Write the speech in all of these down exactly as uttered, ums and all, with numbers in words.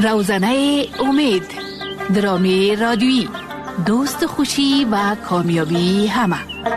روزنه امید، درامی رادیویی، دوست خوشی و کامیابی همه.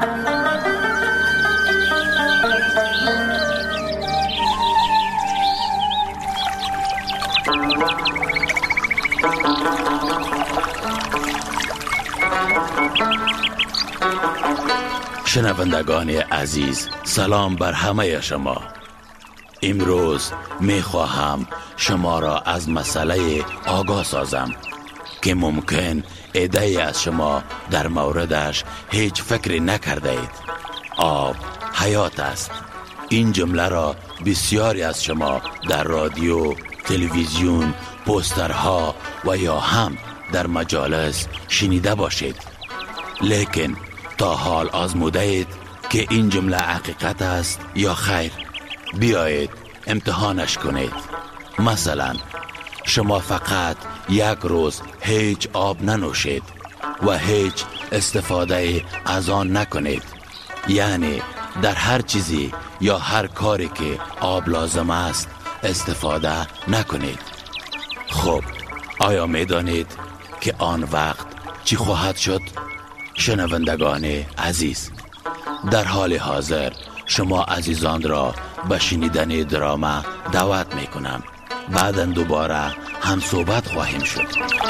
شنوندگان عزیز، سلام بر همه شما. امروز می خواهم شما را از مسئله آگاه سازم که ممکن ایده از شما در موردش هیچ فکری نکرده اید. آب حیات است. این جمله را بسیاری از شما در رادیو، تلویزیون، پوسترها و یا هم در مجالس شنیده باشید. لیکن تا حال آزموده اید که این جمله حقیقت است یا خیر؟ بیایید امتحانش کنید. مثلا شما فقط یک روز هیچ آب ننوشید و هیچ استفاده از آن نکنید، یعنی در هر چیزی یا هر کاری که آب لازم است استفاده نکنید. خب آیا می دانید که آن وقت چی خواهد شد؟ شنوندگان عزیز، در حال حاضر شما عزیزان را به شنیدن دراما دعوت می کنم. بعداً دوباره هم صحبت خواهیم شد.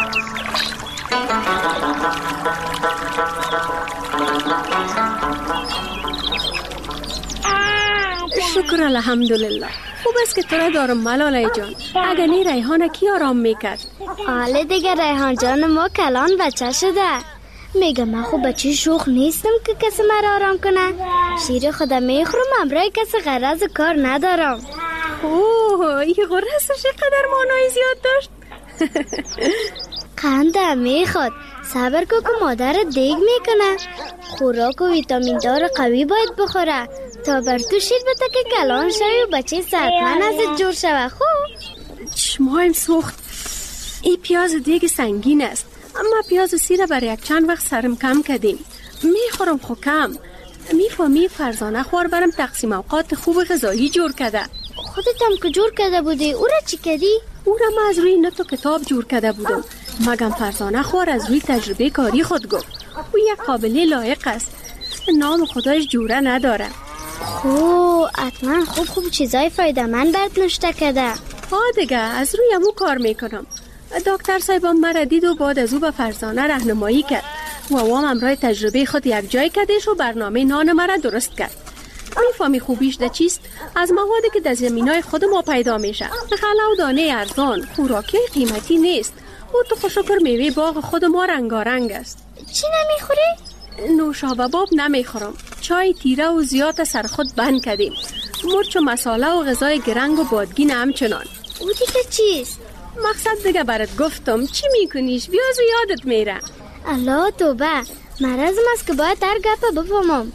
شکر الحمدلله. خوب است که تو را دارم ملاله جان. اگر نی ریحانه کی آرام میکرد؟ حالا دیگه ریحان جان ما کلان بچه شده. میگه من خوب بچه شوخ نیستم که کسی مرا آرام کنه. شیر خودم میخورم، امرای کسی غرض کار ندارم. اوه، این غرصش قدر مانای زیاد داشت. قنده میخواد. صبر کو که مادر دیگ میکنه. خوراک و ویتامین دار قوی باید بخوره تا بر تو شیر بتا که کلان شوی و بچه صحتمند ازت جور شوه. خوب چشمایم سوخت. این پیاز دیگ سنگین است، اما پیاز سیره برای یک چند وقت سرم کم کردیم. میخورم خو کم. میفهمی فرزانه خوار برم تقسیم اوقات خوب غذایی جور کرده. خودت هم که جور کرده بودی، او را چی کردی؟ او را ما از روی نتو کتاب جور کرده بودم. مگم فرزانه خوار از روی تجربه کاری خود گفت او یک قابلی لایق است، نام خدایش جوره نداره. خو حتما خوب خوب چیزای فایده من برد نشته کرده. ها دیگه از روی امو کار میکنم. دکتر صاحبم مرا دید و بعد از او به فرزانه راهنمایی کرد و وام امرای تجربه خود یک جای کردش و برنامه نان مرا درست کرد. میفهمی خوبیش ده چیست؟ از موادی که در زمینای خود ما پیدا میشه. خلا و دانه ارزان، خوراکی قیمتی نیست. و تو خوشکر میوه باغ خود ما رنگارنگ است. چی نمیخوری؟ نوشابه باب نمیخورم. چای تیره و زیاد سر خود بند کردیم. مرچ و مساله و غذای گرنگ و بادگین همچنان. او دیگه چیست؟ مقصد دیگه برات گفتم. چی میکنیش؟ بیاز و یادت میره. الله توبه، مرضم است که باید در گپه بفهمم.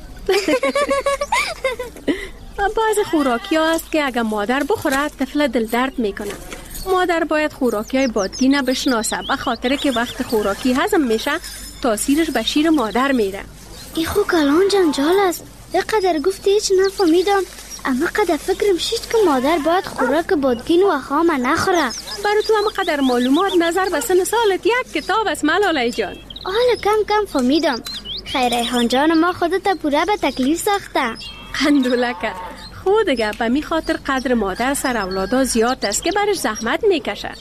بعض خوراکی ها است که اگر مادر بخوره طفل دل درد میکنه. مادر باید خوراکی های بادگینه بشناسه، به خاطر که وقت خوراکی هضم میشه تاثیرش به شیر مادر میره. ای خو کلان جنجال است. اینقدر گفتی هیچ نفهمیدم، اما قدر فکرم شید که مادر باید خوراک بادگین و خام نخوره. برای تو هم قدر معلومات نظر به سن سالت یک کتاب است ملاله جان. حالا کم کم فهمیدم. خیر ریحان جان ما خودت پوره به تکلیف ساخته. قندولکه خود دیگه به می خاطر قدر مادر سر اولادا زیاد است که برش زحمت میکشه.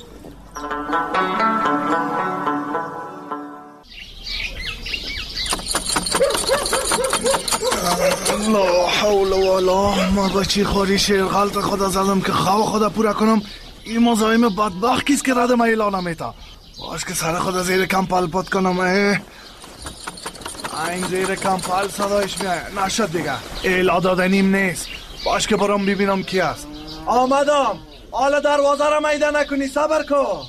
لا حول ولا. ما بچی خوری شیر غلط خدا زدم که خواه خدا پورا کنم. این مزایم بدبخت کیست که رد ما ایلا نمیتا. باش که سر خدا زیر کمپل پت کنم. این زیر کمپل صدایش میاد. نشد دیگه، ایلا دادنیم نیست. باش که برام ببینم کی است. آمدم. حالا دروازه را میده نکنی، صبر کن.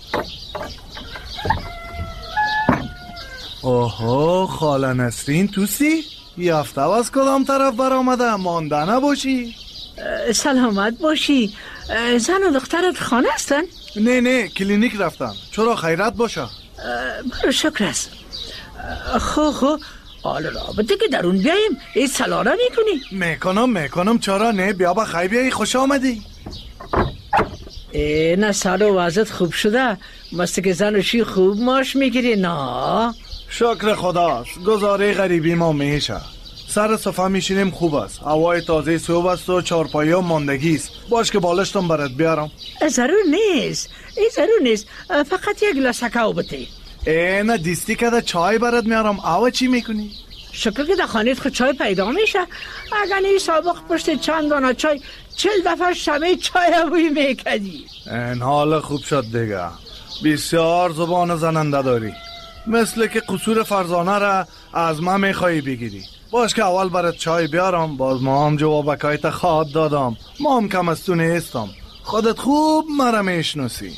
اوهو خاله نسرین توسی؟ یافته از کدام طرف بر آمده؟ مانده نباشی؟ سلامت باشی. زن و دخترت خانه هستن؟ نه نه کلینیک رفتن. چرا خیرت باشه؟ برو شکر است. خو خو حالا رابطه که درون بیاییم ای سلاره میکنی؟ میکنم میکنم چرا نه. بیا با خیلی بیایی خوش آمدی. نه سال و وضعت خوب شده؟ مست که زنشی خوب ماش میگیری نه؟ شکر خداست. گزاره غریبی ما میشه. سر صفحه میشینیم خوب است. هوای تازه صبح است و چارپایی ها ماندگی است. باش که بالشتم برات بیارم. ضرور نیست. این ضرور نیست. فقط یک گلاس کاو بده. نه دیستی که چای برات میارم. آوا چی میکنی؟ شکر که در خانیت خود چای پیدا میشه. اگر نی سابق پشت چند دانه چای چل دفعه شمه چای بوی میکدی. این حال خوب شد دیگه. بسیار زبان زننده داری. مثل که قصور فرزانه را از من میخوایی بگیری. باش که اول برات چای بیارم. باز ما هم جوابکایت خواد دادم. ما هم کم از تو نیستم. خودت خوب مرا میشناسی.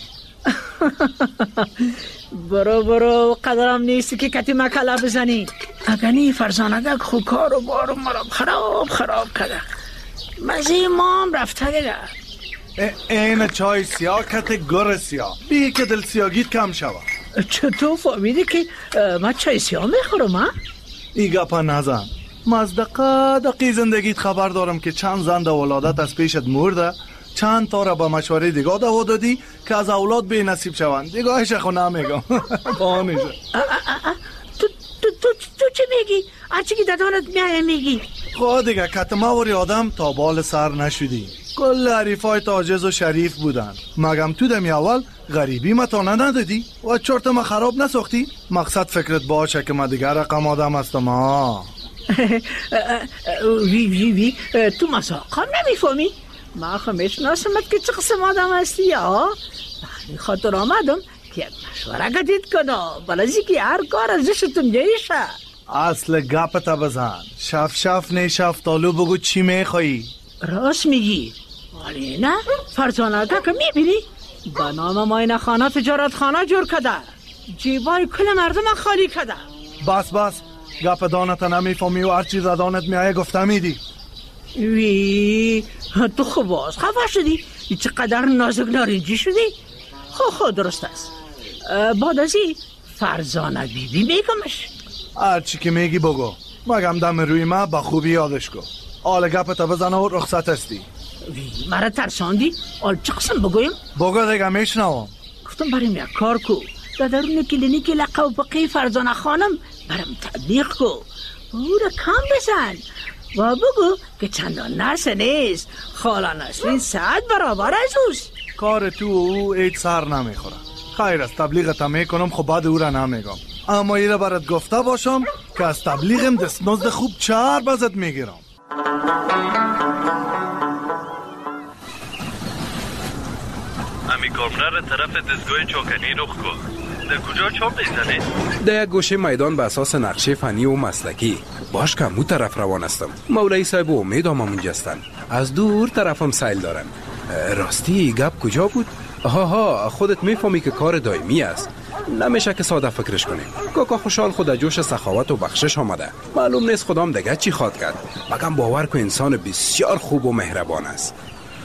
برو برو قدرم نیستی که کتی مکلا بزنی. اگنی فرزانه خوب کار و بارو مرا خراب خراب کرده. مزی ما هم رفته دیگه. این چای سیاه کت گر سیاه. بی که دل سیاگیت کم شود. چطور فهمیدی که من چای سیاه میخورم ها؟ ای گپا نزن. مزدقه دقی زندگیت خبر دارم که چند زن در ولادت از پیشت مرده. چند تا را با مشوره دیگاه دوا دادی که از اولاد بی نصیب شوند. دیگاهش خو نمیگم. بانیشه تو تو تو تو چی میگی؟ هرچی که دادانت میای میگی. خود دیگه کتماوری آدم تا بال سر نشدی. کل حریفای تاجز و شریف بودن. مگم تو دمی اول غریبی ما تا ندادی و چرت ما خراب نساختی؟ مقصد فکرت باشه که ما دیگر رقم آدم هستم ها. وی وی وی تو مساقم نمیفهمی؟ ما خمیش ناسمت که چه قسم آدم هستی یا؟ من خاطر آمدم که یک مشوره گدید کنم بلازی که هر کار ازشتون جایشه. اصل گپتا بزن. شف شف نه شفتالو بگو چی میخوایی؟ راست میگی. ولی نه فرزانه که میبینی با نام ماین خانه تجارت خانه جور کده. جیبای کل مردم خالی کده. بس بس گپ دانتا نمیفهمی و هر چیز دانت میایه گفته میدی. وی تو خوب باز خفه شدی. چقدر نازک نارنجی شدی. خو خو درست است. بعد از این فرزانه بی بی میگمش. هر چی که میگی بگو. مگم دم روی ما با خوبی یادش کن. آل گپتا بزن و رخصت هستی. وی مرا ترساندی. آل چه قسم بگویم؟ بگو دیگه میشنوم. گفتم بریم یک کار کو. در درون کلینیک لقب بقی فرزانه خانم برم تبلیغ کو. او را کم بزن و بگو که چندان نرسه نیست. خالا نسرین صد برابر از اوست. کار تو او ایت سر نمیخوره. خیر از تبلیغتا میکنم خب بعد او را نمیگم. اما ایره برات گفته باشم که از تبلیغم دستمزد خوب چهار بازت میگیرم. امی کارمنر طرف دستگاه چاکنی رخ کن. در کجا چاپ میزنی؟ در یک گوشه میدان به اساس نقشه فنی و مسلکی. باش که مو طرف روان استم. مولای صاحب و امید هم همونجا هستن. از دور طرفم سیل دارن. راستی گپ کجا بود؟ ها ها خودت میفهمی که کار دائمی است. نمیشه که ساده فکرش کنیم. کاکا خوشحال خود جوش سخاوت و بخشش آمده. معلوم نیست خدام دیگه چی خواد کرد. مگم باور که انسان بسیار خوب و مهربان است.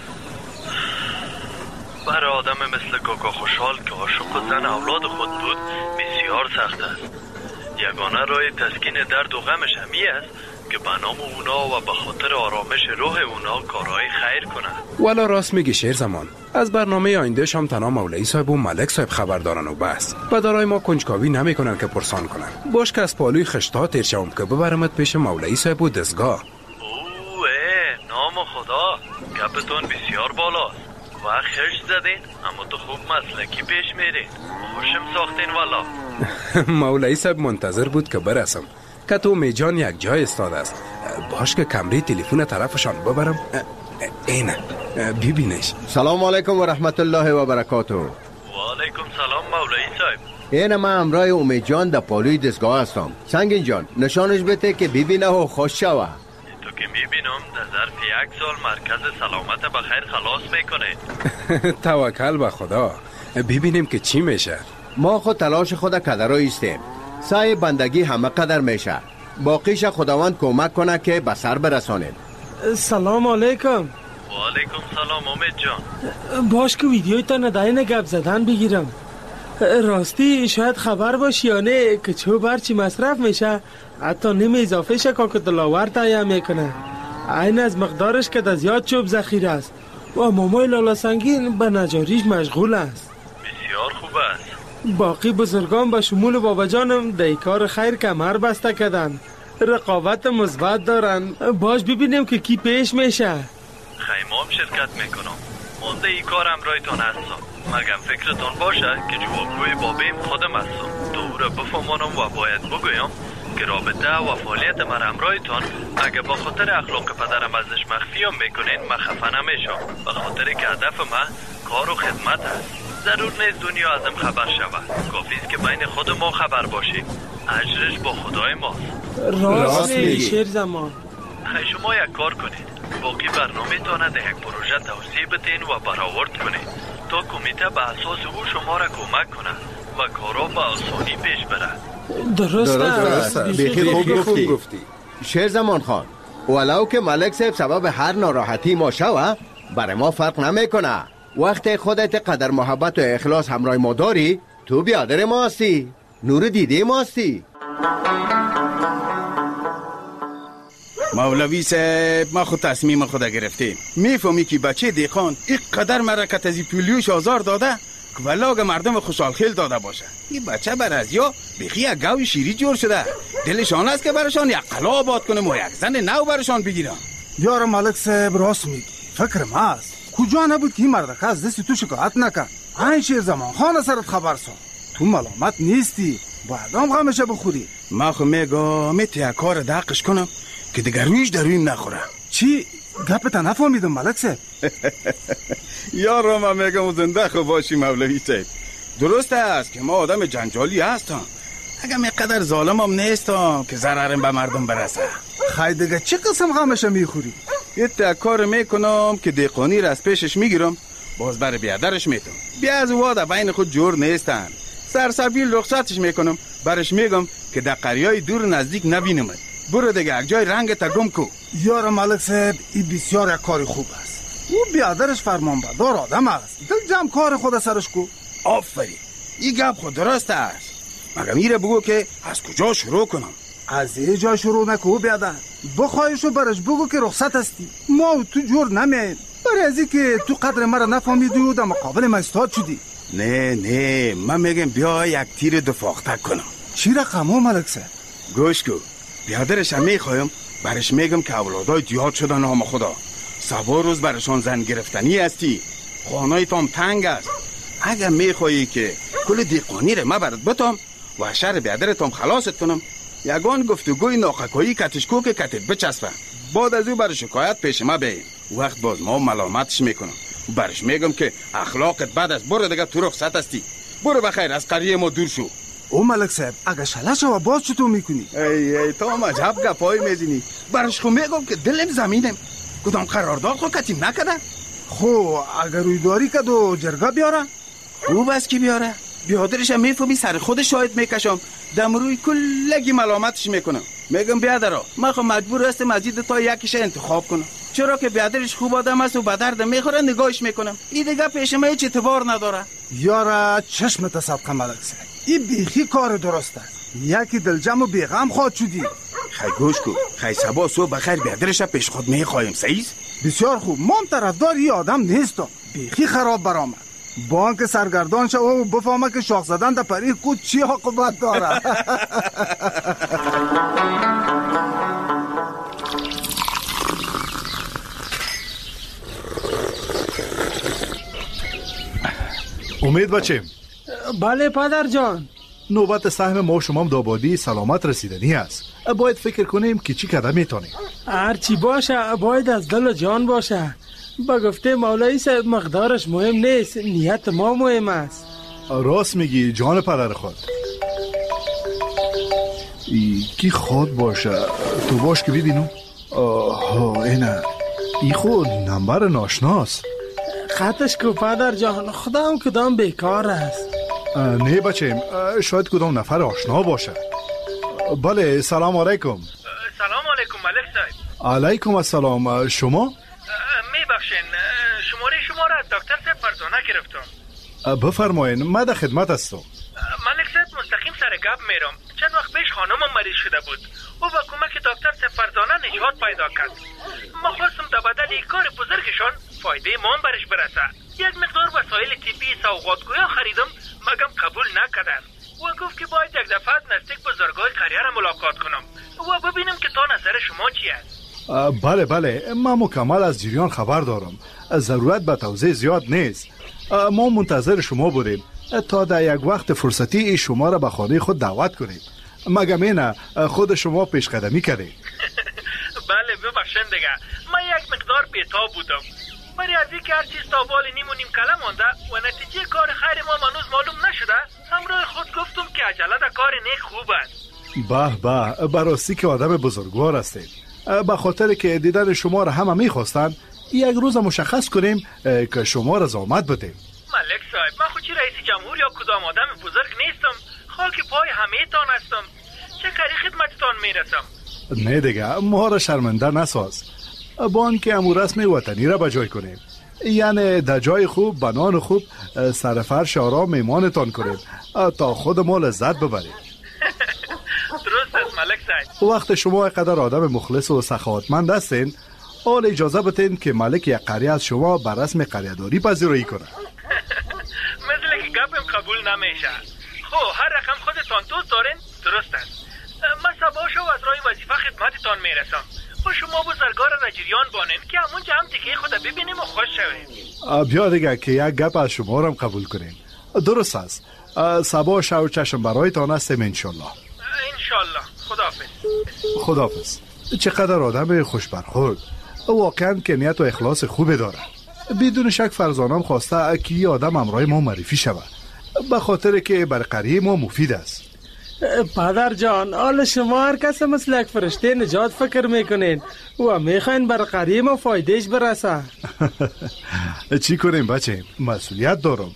برای آدم مثل کاکا خوشحال که عاشق زن اولاد خود بود بسیار سخت است. یگانه راه تسکین درد و غمش همی است که به نام اونا و به خاطر آرامش روح اونا کارهای خیر کنه. والا راست میگی شیر زمان. از برنامه آینده شام تنها مولای صاحب و ملک صاحب خبر دارن و بس. و دارای ما کنجکاوی نمیکنن که پرسان کنن. باش که از پالوی خشتا تیر شوم که ببرمت پیش مولای صاحب و دستگاه. اوه نام خدا گپتون بسیار بالاست. و خرج زدین اما تو خوب مسلکی پیش میرین. خوشم ساختین والا. مولای صاحب منتظر بود که برسم. که تو میجان یک جای استاد است. باش که کمری تلفن طرفشان ببرم. اینه ببینش. سلام علیکم و رحمت الله و برکاته. و علیکم سلام مولای صاحب. اینه من امرای امید جان در پالوی دستگاه هستم. سنگین جان نشانش بده که ببینه و خوش شوه. تو که میبینم در ظرف یک سال مرکز سلامت بخیر خلاص میکنه. توکل به خدا. ببینیم که چی میشه. ما خود تلاش خود قدر ایستیم. سعی بندگی همه قدر میشه. باقیش خداوند کمک کنه که به سر برسانید. سلام علیکم. و علیکم سلام امید جان. باش که ویدیوی تا نداین گپ زدن بگیرم. راستی شاید خبر باشی یا نه که چو برچی مصرف میشه حتی نیم اضافه شه که دلاور تایه میکنه. این از مقدارش که در زیاد چوب ذخیره است. و مامای لالا سنگین به نجاریش مشغول است. بسیار خوب است. باقی بزرگان به شمول بابا جانم در کار خیر کمر بسته کردن، رقابت مثبت دارن. باش ببینیم که کی پیش میشه. خیمام شرکت میکنم. مانده ای کار امرایتان هستم. مگم فکرتان باشه که جوابگوی بابیم خودم هستم. تو او را بفهمانم و باید بگویم که رابطه و فعالیت من امرایتان اگه با خاطر اخلاق پدرم ازش مخفیم میکنین من خفه نمیشم. به خاطر که هدف من کار و خدمت است. ضرور نیست دنیا ازم خبر شود. کافیست که بین خود ما خبر باشیم. اجرش با خدای ماست. راست میگی شیر زمان. خیلی شما یک کار کنید. باقی برنامه تانه ده یک پروژه توسیع بدین و برآورد کنید تا کمیته به اساس او شما را کمک کنه و کارا به آسانی پیش بره. درست است. بیخی خوب گفتی. شیر زمان خان، ولو که ملک صاحب سبب هر ناراحتی ما شوه برای ما فرق نمیکنه. وقتی خودت قدر محبت و اخلاص همراه ما داری، تو بیادر ما هستی، نور دیده ما هستی. مولوی صاحب، ما خود تصمیم خود گرفتیم. میفهمی که بچه دیخان اینقدر مرکت از پولیوش آزار داده که ولاگ مردم خوشحال خیل داده باشه. این بچه بر از یا بخی یک گوی شیری جور شده. دلشان است که برشان یک قلعه آباد کنم و یک زن نو برشان بگیرم. یار ملک صاحب راست میگی. فکر ما است. کجا نبود که این مردک از دست تو شکایت نکن. این شیر زمان خان سرت خبر سا. تو ملامت نیستی. باید هم غمشه بخوری. ما خو میگم میتی کار دقش کنم که دیگر رویش در رویم نخوره. چی؟ گپتا نفهمیدم ملک صاحب. یارو ما میگم زنده خو باشی مولوی صاحب. درست است که ما آدم جنجالی هستم. اگه میقدر ظالم هم نیستم که ضررم به مردم برسه. خیلی دیگه چه قسم غمشه میخوری؟ یه کار میکنم که دیقانی را از پیشش میگیرم، باز بر بیادرش میتم. بیا از وادا بین خود جور نیستن. سرسبیل رخصتش میکنم، برش میگم که در قریای دور نزدیک نبینمت. برو دیگه یک جای رنگ تا گم کو. یار ملک صاحب این بسیار یک کاری خوب است. او بیادرش فرمانبردار آدم است. دل جمع کار خود سرش کو. آفرین، این گپ خود درست است. مگه میره بگو که از کجا شروع کنم؟ از یه جا شروع نکو بیادر. بخواهشو برش بگو که رخصت هستی. ما و تو جور نمیم. برای ازی که تو قدر مرا نفهمیدی و در مقابل من استاد شدی. نه نه، من میگم بیا یک تیر دفاقته کنم. چی رقمو ملک صاحب؟ گوش کو. بیادرش هم میخوایم برش میگم که اولادای دیاد شدن نام خدا. سبا روز برشان زن گرفتنی هستی. خانای تام تنگ است. اگر میخوایی که کل دیقانی رو ما برد بتام و شر بیادر تام خلاصت کنم، یگان گفتگوی ناخکایی کتشکو که کتت بچسبه. بعد از او برش شکایت پیش ما بیاییم. وقت باز ما ملامتش میکنم و برش میگم که اخلاقت بد است. برو دیگه تو رخصت هستی. برو بخیر از قریه ما دور شو. او ملک صاحب اگه شلش و باز چطور میکنی؟ ای ای تو هم عجب گپای میزنی. برش خو میگم که دلم زمینم. کدام قرارداد خو کتیم نکده؟ خو اگر روی داری کد و جرگه بیاره؟ خوب است که بیاره. بیادرش هم میفهمی سر خود شاید میکشم. دم روی کلگی ملامتش میکنم. میگم بیادرا من خو مجبور هستم مزید تا یکیش انتخاب کنم. چرا که بیادرش خوب آدم است و به درد میخوره نگاهش میکنم. این دیگه پیش ما هیچ اعتبار نداره. یارا چشمت صدقه ملک صاحب. این بیخی کار درست است. یکی دلجم و بیغم خواهد شدی. خیلی گوش کو. خیلی سبا صبح بخیر بیادرش پیش خود میخوایم. سعیز بسیار خوب. ما هم طرفدار این آدم نیستم. بیخی خراب برآمد. بانک سرگردان شو و بفهمه که شاخ زدن در پری کود چی عاقبت داره. امید بچیم. بله پدر جان. نوبت سهم ما شما دابادی سلامت رسیدنی است. باید فکر کنیم که چی کده میتونیم. هر چی باشه باید از دل و جان باشه. با گفته مولایی صاحب مقدارش مهم نیست، نیت ما مهم است. راست میگی جان پدر خود. ای کی خود باشه تو باش که ببینم. آها اینه ای خود نمبر ناشناس. خطش کو پدر جان خدا هم کدام بیکار است. نه بچه شاید کدام نفر آشنا باشه. بله سلام علیکم. سلام علیکم ملک صاحب. علیکم السلام. شما؟ میبخشین شماره شما را از دکتر صاحب فرزانه گرفتم. بفرمایین من در خدمت هستم. ملک صاحب مستقیم سر گپ میرم. چند وقت پیش خانمم مریض شده بود. او با کمک دکتر صاحب فرزانه نجات پیدا کرد. ما خواستم در بدل کار بزرگشان فایده ما برش برسه. یک مقدار وسایل طبی سوغاتگویا خریدم مگم قبول نکردن و گفت که باید یک دفعه نزدیک بزرگای قریه را ملاقات کنم و ببینم که تا نظر شما چی است. بله بله، من مکمل از جریان خبر دارم. ضرورت به توضیح زیاد نیست. ما منتظر شما بودیم تا در یک وقت فرصتی شما را به خانه خود دعوت کنیم. مگم اینه خود شما پیش قدمی کردید؟ بله ببخشن دیگه، من یک مقدار بی‌تاب بودم. برای از اینکه هر چیز تا بال نیم و نیم کله مانده و نتیجه کار خیر ما منوز معلوم نشده، همراه خود گفتم که عجله در کار نیک خوب است. به به، براستی که آدم بزرگوار هستید. به خاطر که دیدن شما را همه میخواستن، یک روز مشخص کنیم که شما را زحمت بدیم. ملک صاحب، من خود چی رئیس جمهور یا کدام آدم بزرگ نیستم، خاک پای همه تان هستم. چه کاری خدمتتان میرسم؟ نه دیگه، ما را شرمنده نساز. با آنکه امو رسم وطنی را بجای کنیم، یعنی در جای خوب بنان خوب سرفرش آرام میمانتان کنیم تا خود ما لذت ببریم. درست است ملک صاحب. وقت شما اینقدر آدم مخلص و سخاوتمند هستین، حال اجازه بدین که ملک یک قریه از شما بر رسم قریه‌داری پذیرایی کنه. مثل که گپم قبول نمیشه. خب هر رقم خودتان دوست دارین درست است. من صباح شو از راه وظیفه خدمتتان میرسم. و شما بزرگار را جریان بانین که همونجا هم دیگه خود ببینیم و خوش شویم. بیا دیگه که یک گپ از شما را قبول کنیم. درست است. صباح شو چشم برایتان هستیم انشالله. انشالله. خداحافظ. خداحافظ. چقدر آدم خوش برخورد. واقعا که نیت و اخلاص خوبی داره. بدون شک فرزانم خواسته که یه آدم همراه ما معرفی شود، به خاطر که بر قریه ما مفید است. پدر جان، حال شما هر کس مثل یک فرشته نجات فکر میکنین و میخواین بر قریه ما فایدهش برسه. چی کنیم بچه؟ مسئولیت دارم.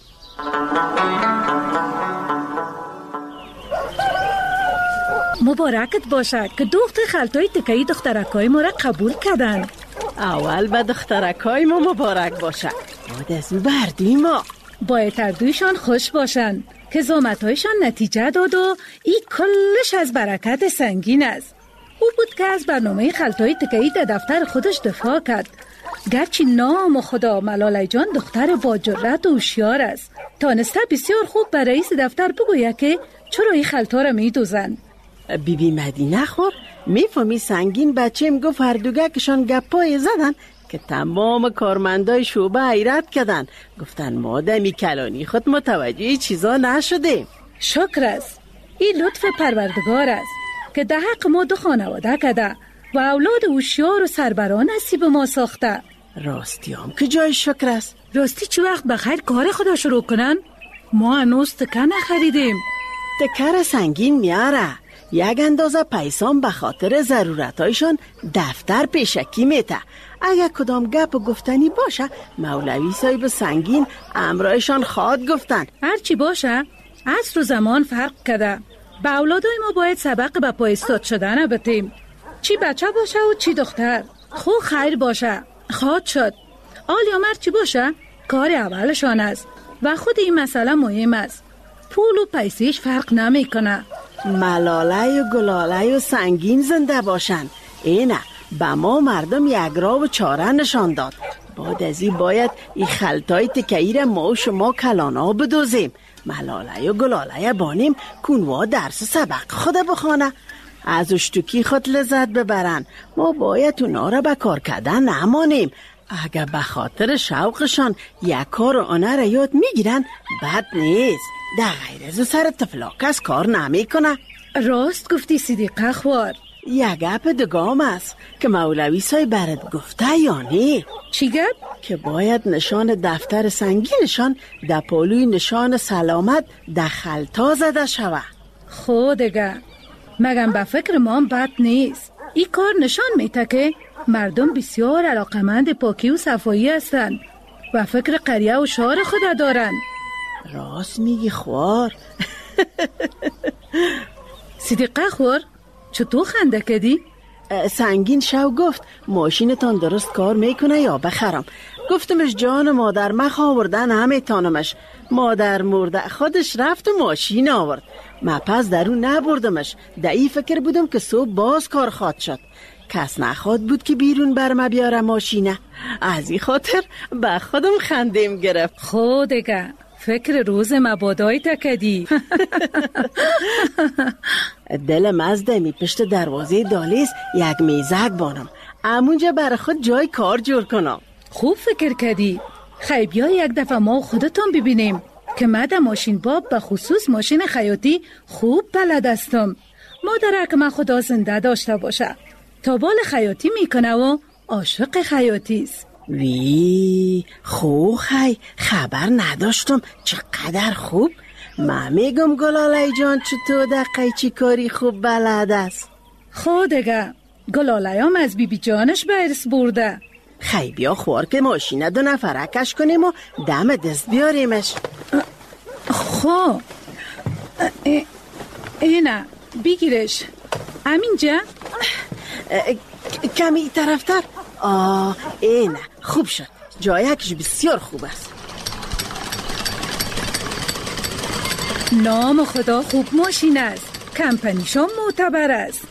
مبارکت باشه که دختر خلطای تکهی دخترکای ما را قبول کردن. اول به دخترکای ما مبارک باشه، بعد از اون بردی ما. باید هر دویشان خوش باشن که زحمت‌هایشان نتیجه داد و این کلش از برکت سنگین است. او بود که از برنامه خلطای تکهی در دفتر خودش دفاع کرد. گرچه نام خدا ملاله جان دختر با جرأت و هوشیار است، تانسته بسیار خوب به رئیس دفتر بگوید که چرا این خلطا را میدوزند. بی بی مدینه خور میفهمی سنگین بچه‌م گفت هر دوگکشان گپای زدن که تمام کارمندای شعبه حیرت کردن، گفتن ما دمی کلانی خود متوجه چیزا نشدیم. شکر است. این لطف پروردگار است که در حق ما دو خانواده کده و اولاد هوشیار و سربران نصیب ما ساخته. راستی هم که جای شکر است. راستی چه وقت بخیر کار خدا شروع کنن؟ ما هنوز تکه نخریدیم. تکه سنگین میاره، یک اندازه پیسان به خاطر ضرورتایشان دفتر پیشکی میته. اگر کدام گپ گفتنی باشه مولوی صاحب سنگین امرایشان خواد گفتن. هرچی باشه عصر و زمان فرق کرده. به اولادای ما باید سبق به پای استاد شدن بتیم، چی بچه باشه و چی دختر. خو خیر باشه خواد شد، آل یا مرد چی باشه کار اولشان است و خود این مسئله مهم است. پول و پیسیش فرق نمی کنه. ملاله و گلاله و سنگین زنده باشن. اینه به ما مردم یک راه و چاره نشان داد. بعد از این باید این خلطای تکهی را ما و شما کلانا بدوزیم. ملاله و گلاله بانیم کنوا درس سبق خود بخوانه، از اشتکی خود لذت ببرن. ما باید اونا را به کار کردن نمانیم. اگر به خاطر شوقشان یک کار آنه را یاد میگیرن بد نیست، در غیر از سر تفلاک از کار نمی کنه. راست گفتی صدیقه خوار. یک گپ دگام است که مولوی صاحب برات گفته یا نه؟ چی گپ؟ که باید نشان دفتر سنگینشان در پالوی نشان سلامت در خلطا زده شوه. خودگه مگم به فکر ما بد نیست. این کار نشان میده که مردم بسیار علاقمند پاکی و صفایی هستند و فکر قریه و شهر خود دارن. راست میگی خوار. صدیقه خور چطور خنده کردی؟ سنگین شو گفت ماشینتان درست کار میکنه یا بخرم. گفتمش جان مادر مخ آوردن همه تانمش. مادر مرده خودش رفت و ماشین آورد. من پس در اون نبردمش. در این فکر بودم که صبح باز کار خواد شد. کس نخواد بود که بیرون برم بیاره ماشینه. از این خاطر به خودم خندیم گرفت. خودگه فکر روز مبادای تکدی. دل مزده می پشت دروازه دالیس یک میزک بانم، امونجا برای خود جای کار جور کنم. خوب فکر کردی. خیلی بیا یک دفعه ما خودتون ببینیم که مده ماشین باب به خصوص ماشین خیاطی خوب بلد استم. مادره که من خدا زنده داشته باشه تا بال خیاطی میکنه و عاشق خیاطیست. وی خو خی خبر نداشتم، چقدر خوب. من میگم گلاله جان چطور دقیقی چی کاری خوب بلد است. خودگه گلاله هم از بی بی جانش به ارث برده. خی بیا خوار که ماشینه دو نفرکش کنیم و دم دست بیاریمش. خب اینه بگیرش. امینجا کمی طرفتر. آه اینه خوب شد، جایکش بسیار خوب است. نام خدا خوب ماشین است، کمپنیشان معتبر است.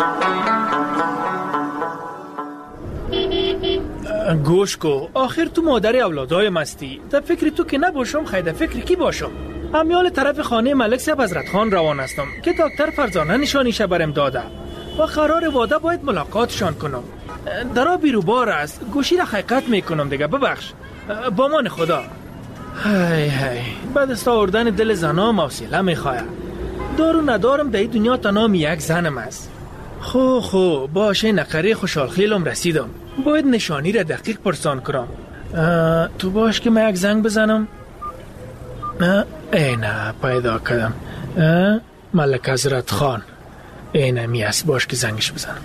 گوش کو، آخر تو مادر اولادای مستی. در فکر تو که نباشم خیلی فکر کی باشم؟ امیال طرف خانه ملک صاحب حضرت خان روان هستم که دکتر فرزانه نشانیشه برم داده و قرار واده باید ملاقاتشان کنم. درا بیروبار است، گوشی را حقیقت میکنم دیگه، ببخش. با من خدا. هی هی بعد از آوردن دل زنا موصله میخواید. دارو ندارم در دنیا تنام یک زنم است. خو خو باشه نقره خوشحال خیلم رسیدم. باید نشانی را دقیق پرسان کنم. تو باش که من یک زنگ بزنم. اینه پیدا کردم. ملک حضرت خان. اینه می است، باش که زنگش بزنم.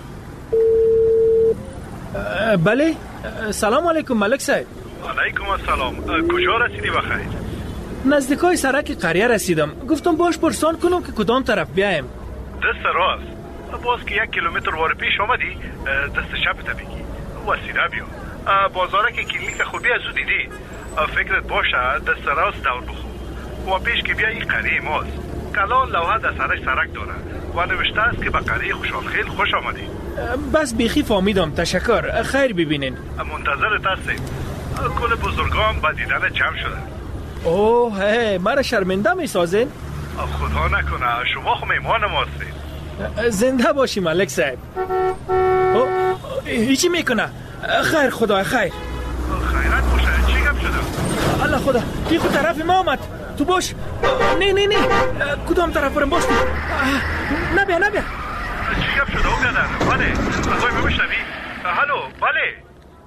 بله سلام علیکم ملک صاحب. علیکم السلام. کجا رسیدی بخیر؟ نزدیکای سرک قریه رسیدم. گفتم باش پرسان کنم که کدام طرف بیایم. دست راست. باز که یک کیلومتر وار پیش آمدی دست چپ تا بگی و سیده بیا. بازاره که کلینیک خوبی از او دیدی. فکرت باشه دست راست دور بخو و پیش که بیا این قریه ماست. کلان لوحه در سرش سرک داره و نوشته است که به قریه خوشحال خیل خوش آمدی. بس بیخی فامیدم، تشکر. خیر ببینین. منتظرت هستیم. کل بزرگان با دیدن جمع شده. اوه هی مرا شرمنده می سازین؟ خدا نکنه، شما خو میمان ماستید. زنده باشی ملک صاحب. هیچی میکنه. خیر خدا خیر. خیرت باشه. چی گپ شده؟ الله خدا کی خود طرف ما آمد. تو باش. نه نه نه کدام طرف برم باش تو. نبیا نبیا. چی گپ شده او بیادر؟ بله صدای ما بشنوی؟ هلو بله.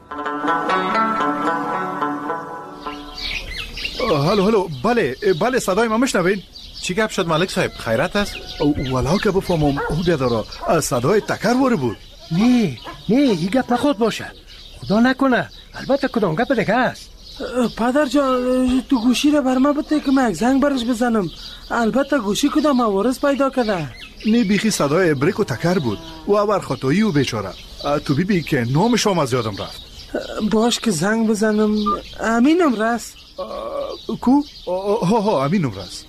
هلو هلو بله بله صدای ما میشنوین؟ چی گپ شد ملک صاحب؟ خیرت است؟ ولا که بفهمم او بیادارا صدای تکر واره بود. نه نه این گپ نخواد باشه، خدا نکنه. البته کدام گپ دیگه است. پدر جان تو گوشی را بر ما بده که من یک زنگ برش بزنم. البته گوشی کدام عوارض پیدا کرده. نه بیخی صدای بریک و تکر بود و بر خطایی و بیچاره. تو بی بی که نامش هم از یادم رفت. باش که زنگ بزنم. امینم رست. کو؟ ها ها امینم رست.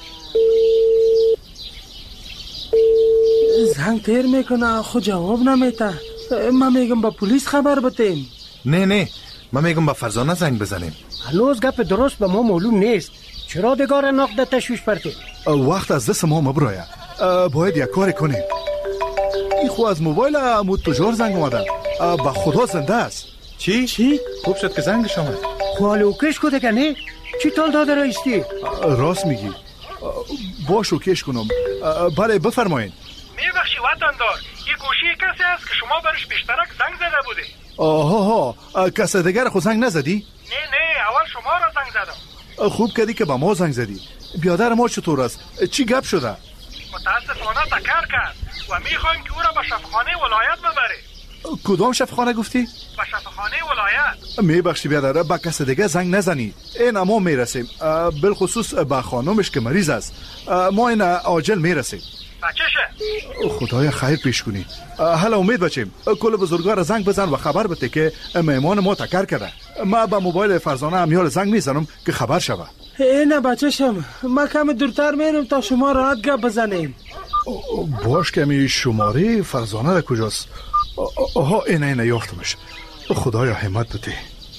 زنگ تیر میکنه خود جواب نمیده. من میگم با پلیس خبر بتیم. نه نه من میگم با فرزانه زنگ بزنیم. هنوز گپ درست به ما معلوم نیست. چرا دگار نقد تشویش پرتی؟ وقت از دست ما مبرایه. باید یک کاری کنیم. این خو از موبایل امو تجار زنگ اومده. با خدا زنده است. چی؟ چی؟ خوب شد که زنگش آمد. خوالوکش کده که نه؟ چی تال داده رایستی؟ راست میگی. باشو کش کنم. بله بفرمایین. میبخشی وطندار، این گوشی کسی است که شما برش پیشترک زنگ زده بوده. آها ها کسی دیگر خود زنگ نزدی؟ نه نه اول شما را زنگ زدم. خوب کردی که با ما زنگ زدی. بیادر ما چطور است؟ چی گپ شده؟ متاسفانه تکر کرد و میخوایم که او را به شفاخانه ولایت ببره. کدام شفاخانه گفتی؟ به شفاخانه ولایت. میبخشی بیادر با کسی دیگه زنگ نزنی. این ما میرسیم، بالخصوص با خانمش که مریض است. ما این عاجل میرسیم. بچه‌شه خدایا خیر پیش کنی. حالا امید بچیم کل بزرگوار زنگ بزن و خبر بده که مهمان ما تکر کرده. ما با موبایل فرزانه امیال زنگ میزنم که خبر شوه. نه بچه‌شم ما کم دورتر میرم تا شما راحت گپ بزنیم. باش کمی شماره فرزانه کجاست؟ آها اینه اینه یافتمش. خدایا همت بده.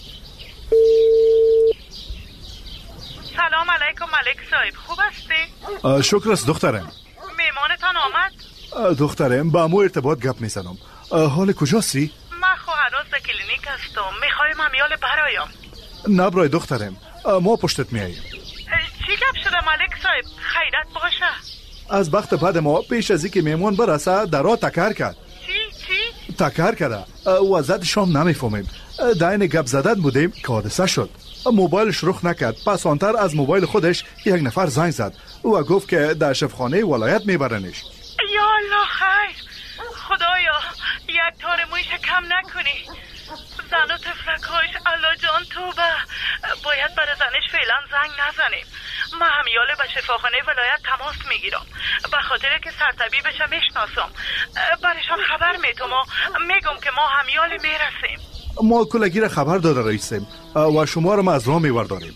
سلام علیکم ملک صاحب، خوب هستی؟ شکر است دخترم. میمانتان آمد؟ دخترم با مو ارتباط گپ میزنم. حال کجاستی؟ من خو هنوز در کلینیک هستم، میخوایم همیال برایم. نبرای دخترم، ما پشتت میاییم. چی گپ شده ملک صاحب؟ خیرت باشه. از بخت بعد ما پیش از اینکه میمون برسه درا تکر کرد. چی چی؟ تکر کرده و ازت شام نمیفهمیم. داین گپ زدن بودیم که حادثه شد. موبایلش رخ نکرد. پس آنتر از موبایل خودش یک نفر زنگ زد و گفت که در شفاخانه ولایت میبرنش. یا الله خیر. خدایا یک تار مویش کم نکنی. زن و تفلکاش الله جان توبه. باید برای زنش فعلا زنگ نزنیم. من همیاله به شفاخانه ولایت تماس میگیرم، به خاطر که سرطبیبش میشناسم. برشان خبر میتم و میگم که ما همیاله میرسیم. ما کلگیر خبر داده رئیسیم و شما را ما از راه میورداریم.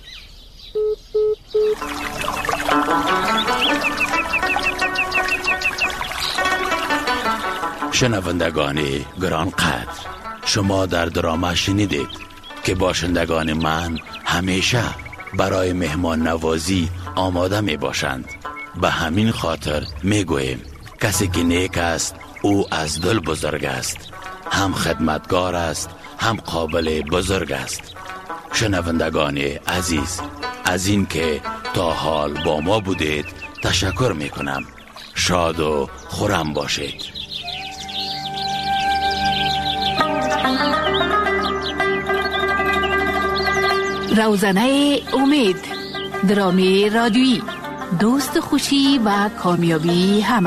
شنوندگان گران قدر، شما در دراما شنیدید که باشندگان من همیشه برای مهمان نوازی آماده می باشند. به همین خاطر می گوییم کسی که نیک است او از دل بزرگ است، هم خدمتگار است هم قابل بزرگ است. شنوندگان عزیز، از این که تا حال با ما بودید تشکر می کنم. شاد و خرم باشید. روزنه امید، درامی رادیویی، دوست خوشی و کامیابی همه.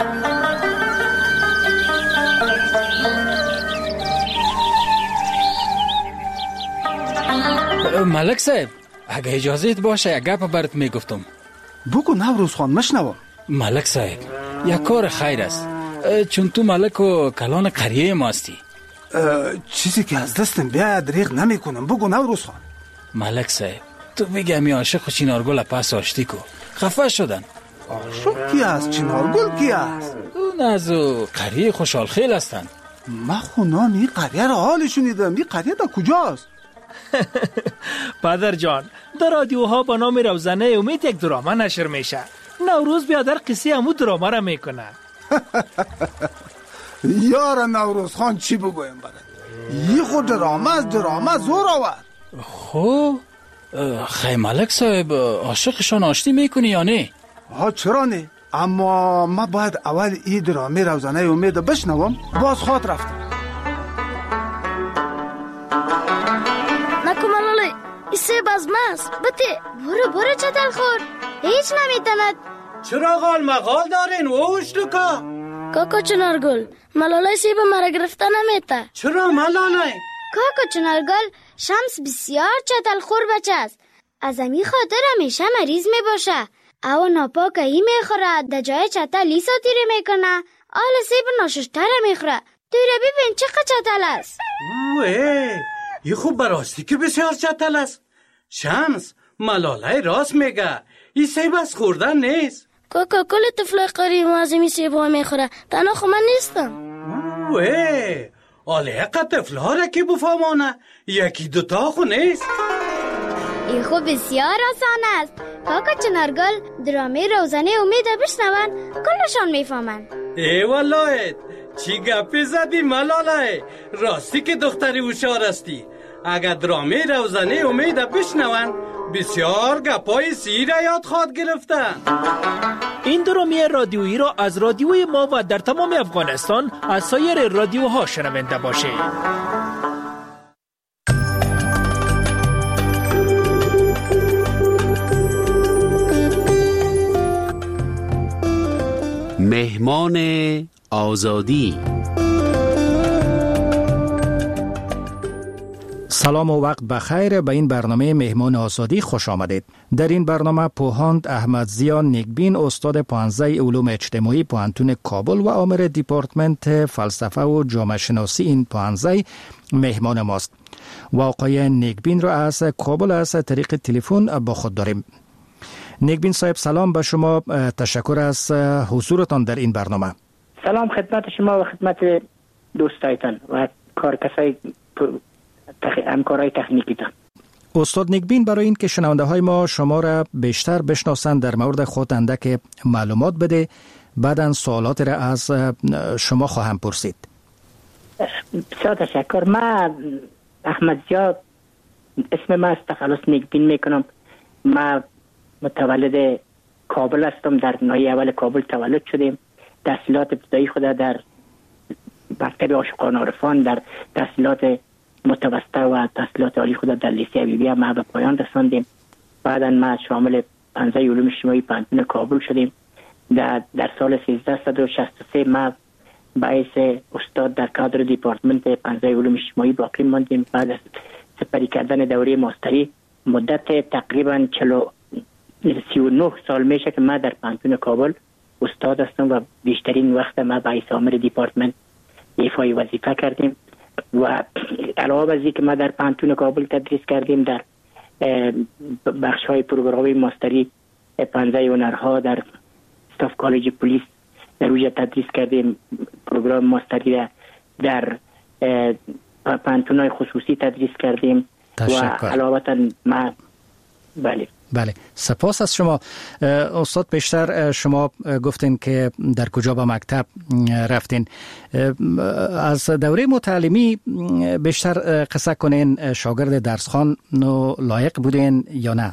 ملک صاحب، اگه اجازت باشه یک گپ برات میگفتم. بگو نوروز خان، مشنوم. ملک صاحب، یک کار خیر است، چون تو ملک و کلان قریه ما هستی. چیزی که از دستم بیاید دریغ نمی کنم. بگو نوروز خان. ملک صاحب، تو بگم می عاشق و چینارگل پس آشتی کو خفه شدن. عاشق کی است؟ چینارگل کی است؟ اون از قریه خوشحال خیل هستن. من خونام این قریه را حال شنیدم. این قریه دا کجاست؟ پدر جان، در رادیوها با نام روزنه امید یک دراما نشر میشه. نوروز بیادر قصه همون دراما را میکنه. یار نوروز خان، چی بگویم برد؟ یه خود دراما از دراما زور آورد. خب خیلی ملک صاحب، عاشقشان آشتی میکنی یا نه؟ ها چرا نه، اما ما باید اول این درامی روزنه امید بشنوم. باز خواد رفتم. نکو ملاله، این سیب از ماست. بته برو برو چتل خور، هیچ نمیتند. چرا غال مغال دارین ووش دوکا؟ کاکا چنارگل، ملاله سیب مرا گرفته نمیته. چرا ملاله؟ کاکا چنارگل، شمس بسیار چتل خور بچه است. از امی خاطر همیشه مریض می باشه. او ناپاکه ای می خوره، در جای چتل لی ساتیره می کنه. آل سیب ناششتره می خوره. توی را ببین چقدر چتل است. اوه، این خوب براستی که بسیار چتل است. شمس، ملاله راست میگه، این سیب از خوردن نیست. کاکا کل طفل قریب از امی سیب ها می خوره. تنها خو من نیستم. اوه، آله اقا طفل ها را که بفهمانه، یکی دوتا خو نیست. این خوب بسیار آسان است. کاکا چنارگل، درامی روزنه امید بشنون کلشان میفهمن. ای والله، چی گپی زدی ملاله؟ راستی که دختری هوشیار استی. اگر درامی روزنه امید بشنون بسیار گپای سیر یاد خواد گرفتن. این درامی رادیویی را از رادیوی ما و در تمام افغانستان از سایر رادیوها شنونده باشید. مهمان آزادی. سلام و وقت بخیر. به این برنامه مهمان آزادی خوش آمدید. در این برنامه پوهاند احمد ضیا نیکبین، استاد پانزده علوم اجتماعی پوهنتون کابل و آمر دیپارتمنت فلسفه و جامعه شناسی این پانزده مهمان ماست. و آقای نیکبین را از کابل از طریق تلفن با خود داریم. نیکبین صاحب سلام به شما، تشکر از حضورتان در این برنامه. سلام خدمت شما و خدمت دوستایتان و کار کسای تخ... همکارای تکنیکیتان. استاد نیکبین، برای این که شنونده های ما شما را بیشتر بشناسند در مورد خود اندک معلومات بده، بعداً سوالات را از شما خواهم پرسید. بسیار تشکر. من احمد زیا اسم من است، تخلص نیکبین میکنم. من متولد کابل هستم، در ناحیه اول کابل تولد شدیم. تحصیلات ابتدایی خود در مکتب عاشقان عارفان، در تحصیلات متوسطه و تحصیلات عالی خود در لیسه بی بی هم ما به پایان رساندیم. بعدا ما شامل پنزه علوم اجتماعی پانتون کابل شدیم. در, در سال سیزده شصت و سه ما باعث استاد در کادر دیپارتمنت پنزه علوم اجتماعی باقی ماندیم. بعد از سپری کردن دوره ماستری مدت تقریبا سی و نه سال میشه که ما در پانتون کابل استاد هستم و بیشترین وقت ما باعث عامر دیپارتمنت ایفای وظیفه کردیم. و علاوه از اینکه ما در پانتون کابل تدریس کردیم، در بخش های پروگرام ماستری پنزه هنرها در استاف کالج پلیس در اوجه تدریس کردیم. پروگرام ماستری را در پانتون های خصوصی تدریس کردیم. تشکر. و علاوه ما بله بله سپاس از شما استاد. بیشتر شما گفتین که در کجا به مکتب رفتین. از دوره متعلمی بیشتر قصه کنین، شاگرد درسخوان نو لایق بودین یا نه؟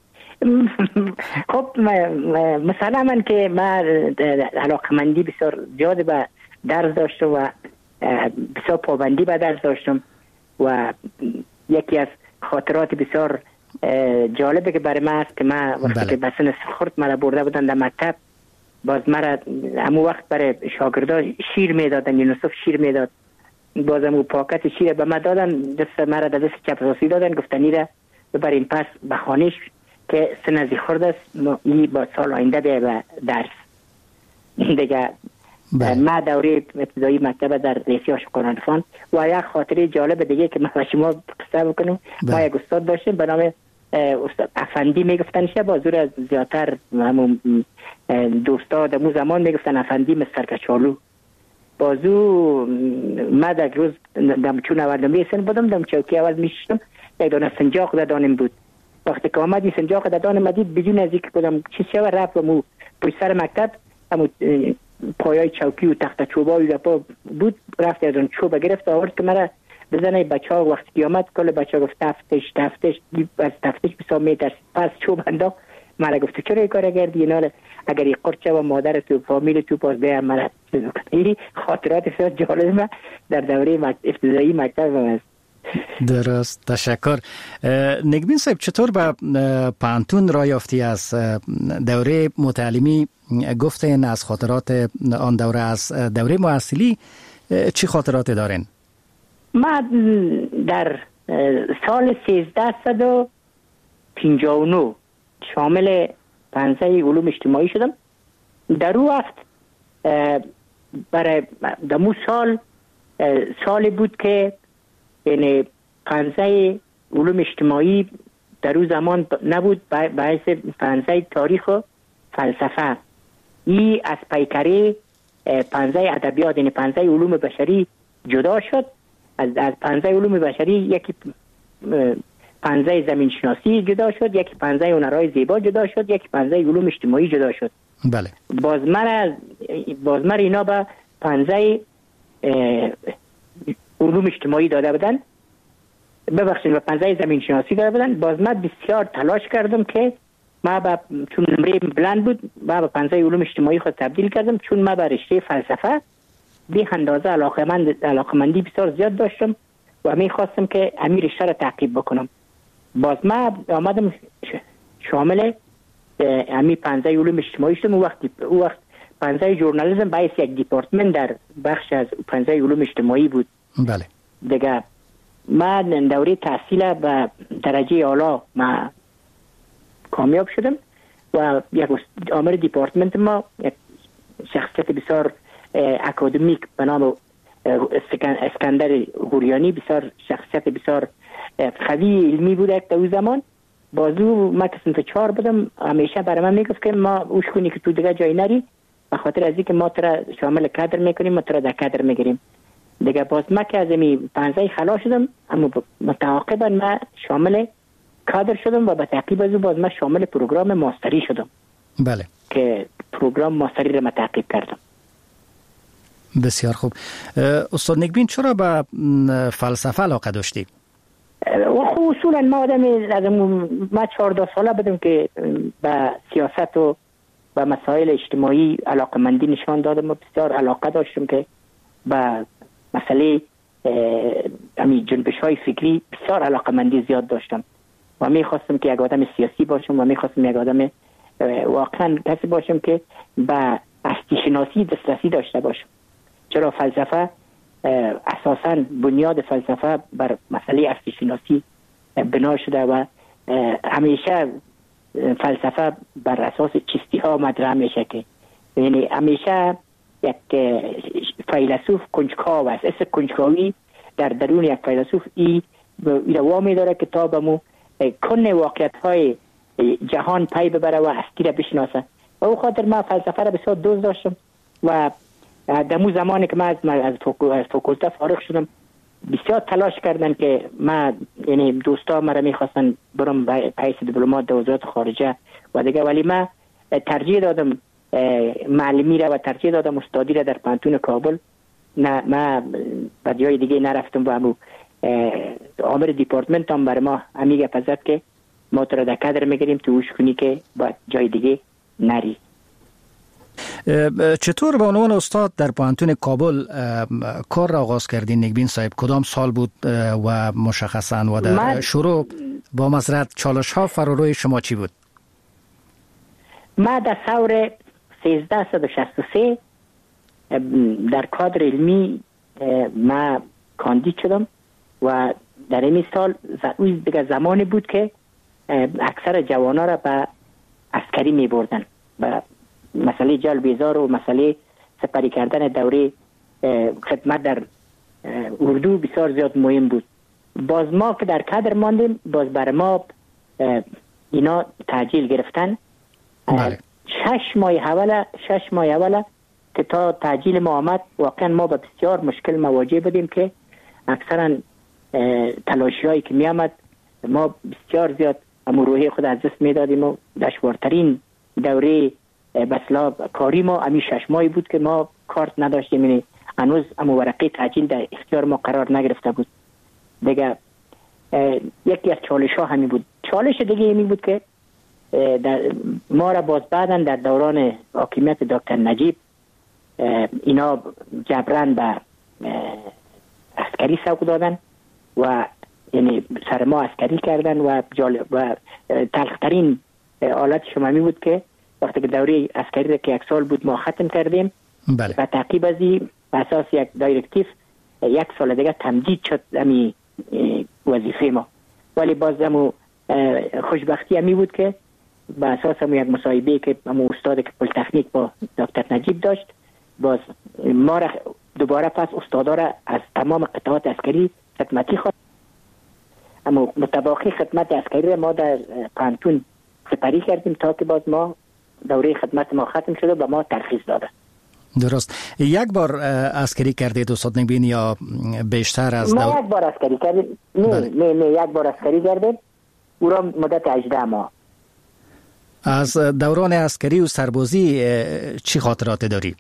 خب مثلا من که من علاقمندی بسیار زیاد به درس داشتم و بسیار پابندی به درس داشتم و یکی از خاطرات بسیار جالبه که برای من است که من وقتی بله. که بسن خورد مرا برده بودن در مکتب، باز مرا همون وقت برای شاگردا شیر میدادن، یونسف شیر میداد، باز همون پاکت شیر به من دادن، دست مرا در دست چپ راستی دادن، گفتن این را ببرین پس به خانهش که سنزی خورد است، این با سال آینده به درس دیگه. بله. ما دوره ابتدایی مکتب در لیسه عاشقان عارفان و یک خاطره جالب دیگه که من شما قصه بکنم. بله. ما یک استاد داشتیم به نام استاد افندی میگفتن شه، بازور از زیادتر همون دوستا دمو زمان میگفتن افندی مستر کچالو. بازو ما در روز دمچون اول میسن بودم، دم چوکی اول میشتم، یک دانه سنجاق در دانم بود. وقتی که آمدی سنجاق در دانم مدید بدون از اینکه بودم چی شو رفت و مو پشت سر مکتب همون پایای چوکی و تخت چوبای دپا بود، رفت از اون چوب گرفت آورد که مرا بزنه. بچه ها وقتی که آمد کل بچه ها گفت تفتش تفتش از تفتش بسا میترس، پس چوب انداخت. مرا گفت چرا این کار کردی؟ اینا اگر این قرچه و مادر تو فامیل تو پاس به مرا این خاطرات بسیار جالب من در دوره ابتدایی مکتب است. درست، تشکر. نیکبین صاحب، چطور به پانتون راه یافتی؟ از دوره متعلمی گفتین، از خاطرات آن دوره، از دوره محصلی چی خاطرات دارین؟ من در سال سیزده و پنجاه و نه شامل پنزه علوم اجتماعی شدم. در اون وقت برای دمو سال سالی بود که یعنی پنزه علوم اجتماعی در اون زمان نبود، باعث پنزه تاریخ و فلسفه. ای از پیکره پنزه ادبیات یعنی پنزه علوم بشری جدا شد. از از پنزه علوم بشری یکی پنزه زمین شناسی جدا شد، یکی پنزه هنرهای زیبا جدا شد، یکی پنزه علوم اجتماعی جدا شد. بله. باز من باز من اینا به پنزه علوم اجتماعی داده بودن، ببخشید به پنزه زمین شناسی داده بودن. باز من بسیار تلاش کردم که ما با چون نمره بلند بود ما به پنزه علوم اجتماعی خود تبدیل کردم، چون ما به رشته فلسفه به اندازه علاقمند علاقمندی بسیار زیاد داشتم و می خواستم که همین رشته را تعقیب بکنم. باز ما آمدم شامل همین پنزه علوم اجتماعی شدم. او وقت او وقت پنزه ژورنالیسم باعث یک دیپارتمنت در بخش از پنزه علوم اجتماعی بود. بله. دیگه من دوره تحصیل به درجه اعلی ما کامیاب شدم و یک آمر دیپارتمنت ما یک شخصیت بسیار اکادمیک به نام اسکندر غوریانی، بسیار شخصیت بسیار قوی علمی بود در اون زمان. بازو ما که سنت چهار بودم، همیشه برای من میگفت که ما اوش کنی که تو دیگه جای نری، به خاطر از اینکه ما ترا شامل کادر میکنیم، ما ترا در کادر میگیریم. دیگه باز ما که از این پانزده خلاص شدم، اما متعاقبا ما شامل کادر شدم و به تعقیب از او باز ما شامل پروگرام ماستری شدم. بله. که پروگرام ماستری را ما تعقیب کردم. بسیار خوب. استاد نیکبین چرا به فلسفه علاقه داشتی؟ و خب اصولا ما آدم از ما چهارده ساله بودم که به سیاست و به مسائل اجتماعی علاقه مندی نشان دادم و بسیار علاقه داشتم که به مسئله امی جنبش های فکری بسیار علاقه مندی زیاد داشتم و می خواستم که یک آدم سیاسی باشم و می خواستم یک آدم واقعا کسی باشم که به هستی شناسی دسترسی داشته باشم. چرا فلسفه اساساً بنیاد فلسفه بر مسئله هستی شناسی بنا شده و همیشه فلسفه بر اساس چیستی ها مطرح میشه که یعنی همیشه یک فیلسوف کنجکاو است. اصل کنجکاوی در درون یک فیلسوف ای وامی داره که تا بمو کن واقعیت های جهان پی ببره و هستی را بشناسه و او خاطر ما فلسفه را بسیار دوست داشتم و در مو زمانی که من از فاکولته فارغ شدم بسیار تلاش کردن که ما یعنی دوستا مرا میخواستن برم به حیث دیپلمات در وزارت خارجه و دیگه، ولی من ترجیح دادم معلمی را و ترجیح دادم استادی را در پانتون کابل. نه ما به جای دیگه نرفتم و همو آمر دیپارتمنت هم برای ما همیگه پزد که ما تو را در کادر میگیریم تو اوش کنی که با جای دیگه نری. چطور به عنوان استاد در پانتون کابل کار را آغاز کردین نیکبین صاحب؟ کدام سال بود و مشخصا و در شروع با مزرعت چالش ها فراروی شما چی بود؟ ما در سال سیزده صد و شصت و سه در کادر علمی ما کاندید شدم و در این سال دیگه زمانی بود که اکثر جوانا را به عسکری می بردن و مسئله جلب بیزار و مسئله سپری کردن دوره خدمت در اردو بسیار زیاد مهم بود. باز ما که در کادر ماندیم باز بر ما اینا تعجیل گرفتن. بله. شش ماه اوله شش ماه اوله که تا تعجیل ما آمد واقعا ما به بسیار مشکل مواجه بودیم که اکثرا تلاشی هایی که می آمد ما بسیار زیاد امو روحی خود از دست می دادیم و دشوارترین دوره بسلا کاری ما امی شش ماهی بود که ما کارت نداشتیم، یعنی هنوز امو ورقه تعجیل در اختیار ما قرار نگرفته بود. دیگه یکی از چالش ها همین بود. چالش دیگه این بود که در ما را باز بعدن در دوران حاکمیت دکتر نجیب اینا جبران به عسکری سوق دادن و یعنی سر ما عسکری کردن و جالب و تلخترین حالت شما می بود که وقتی که دوره عسکری که یک سال بود ما ختم کردیم. بله. و تعقیب از این اساس یک دایرکتیو یک سال دیگه تمدید شد امی وظیفه ما، ولی باز همو خوشبختی همی بود که به اساس همو یک مصاحبه که همو استاد که پلیتکنیک با دکتر نجیب داشت باز ما را دوباره پس استادا را از تمام قطعات عسکری خدمتی خواست. اما متباقی خدمت عسکری ما در پانتون سپری کردیم تا که باز ما دوره خدمت ما ختم شده و ما ترخیص داده. درست. یک بار عسکری کردید استاد نیکبین یا بیشتر از ما دو... یک بار عسکری کردیم. نه بله. نه نه یک بار عسکری کردیم او را مدت هجده ماه. از دوران عسکری و سربازی چی خاطرات داری؟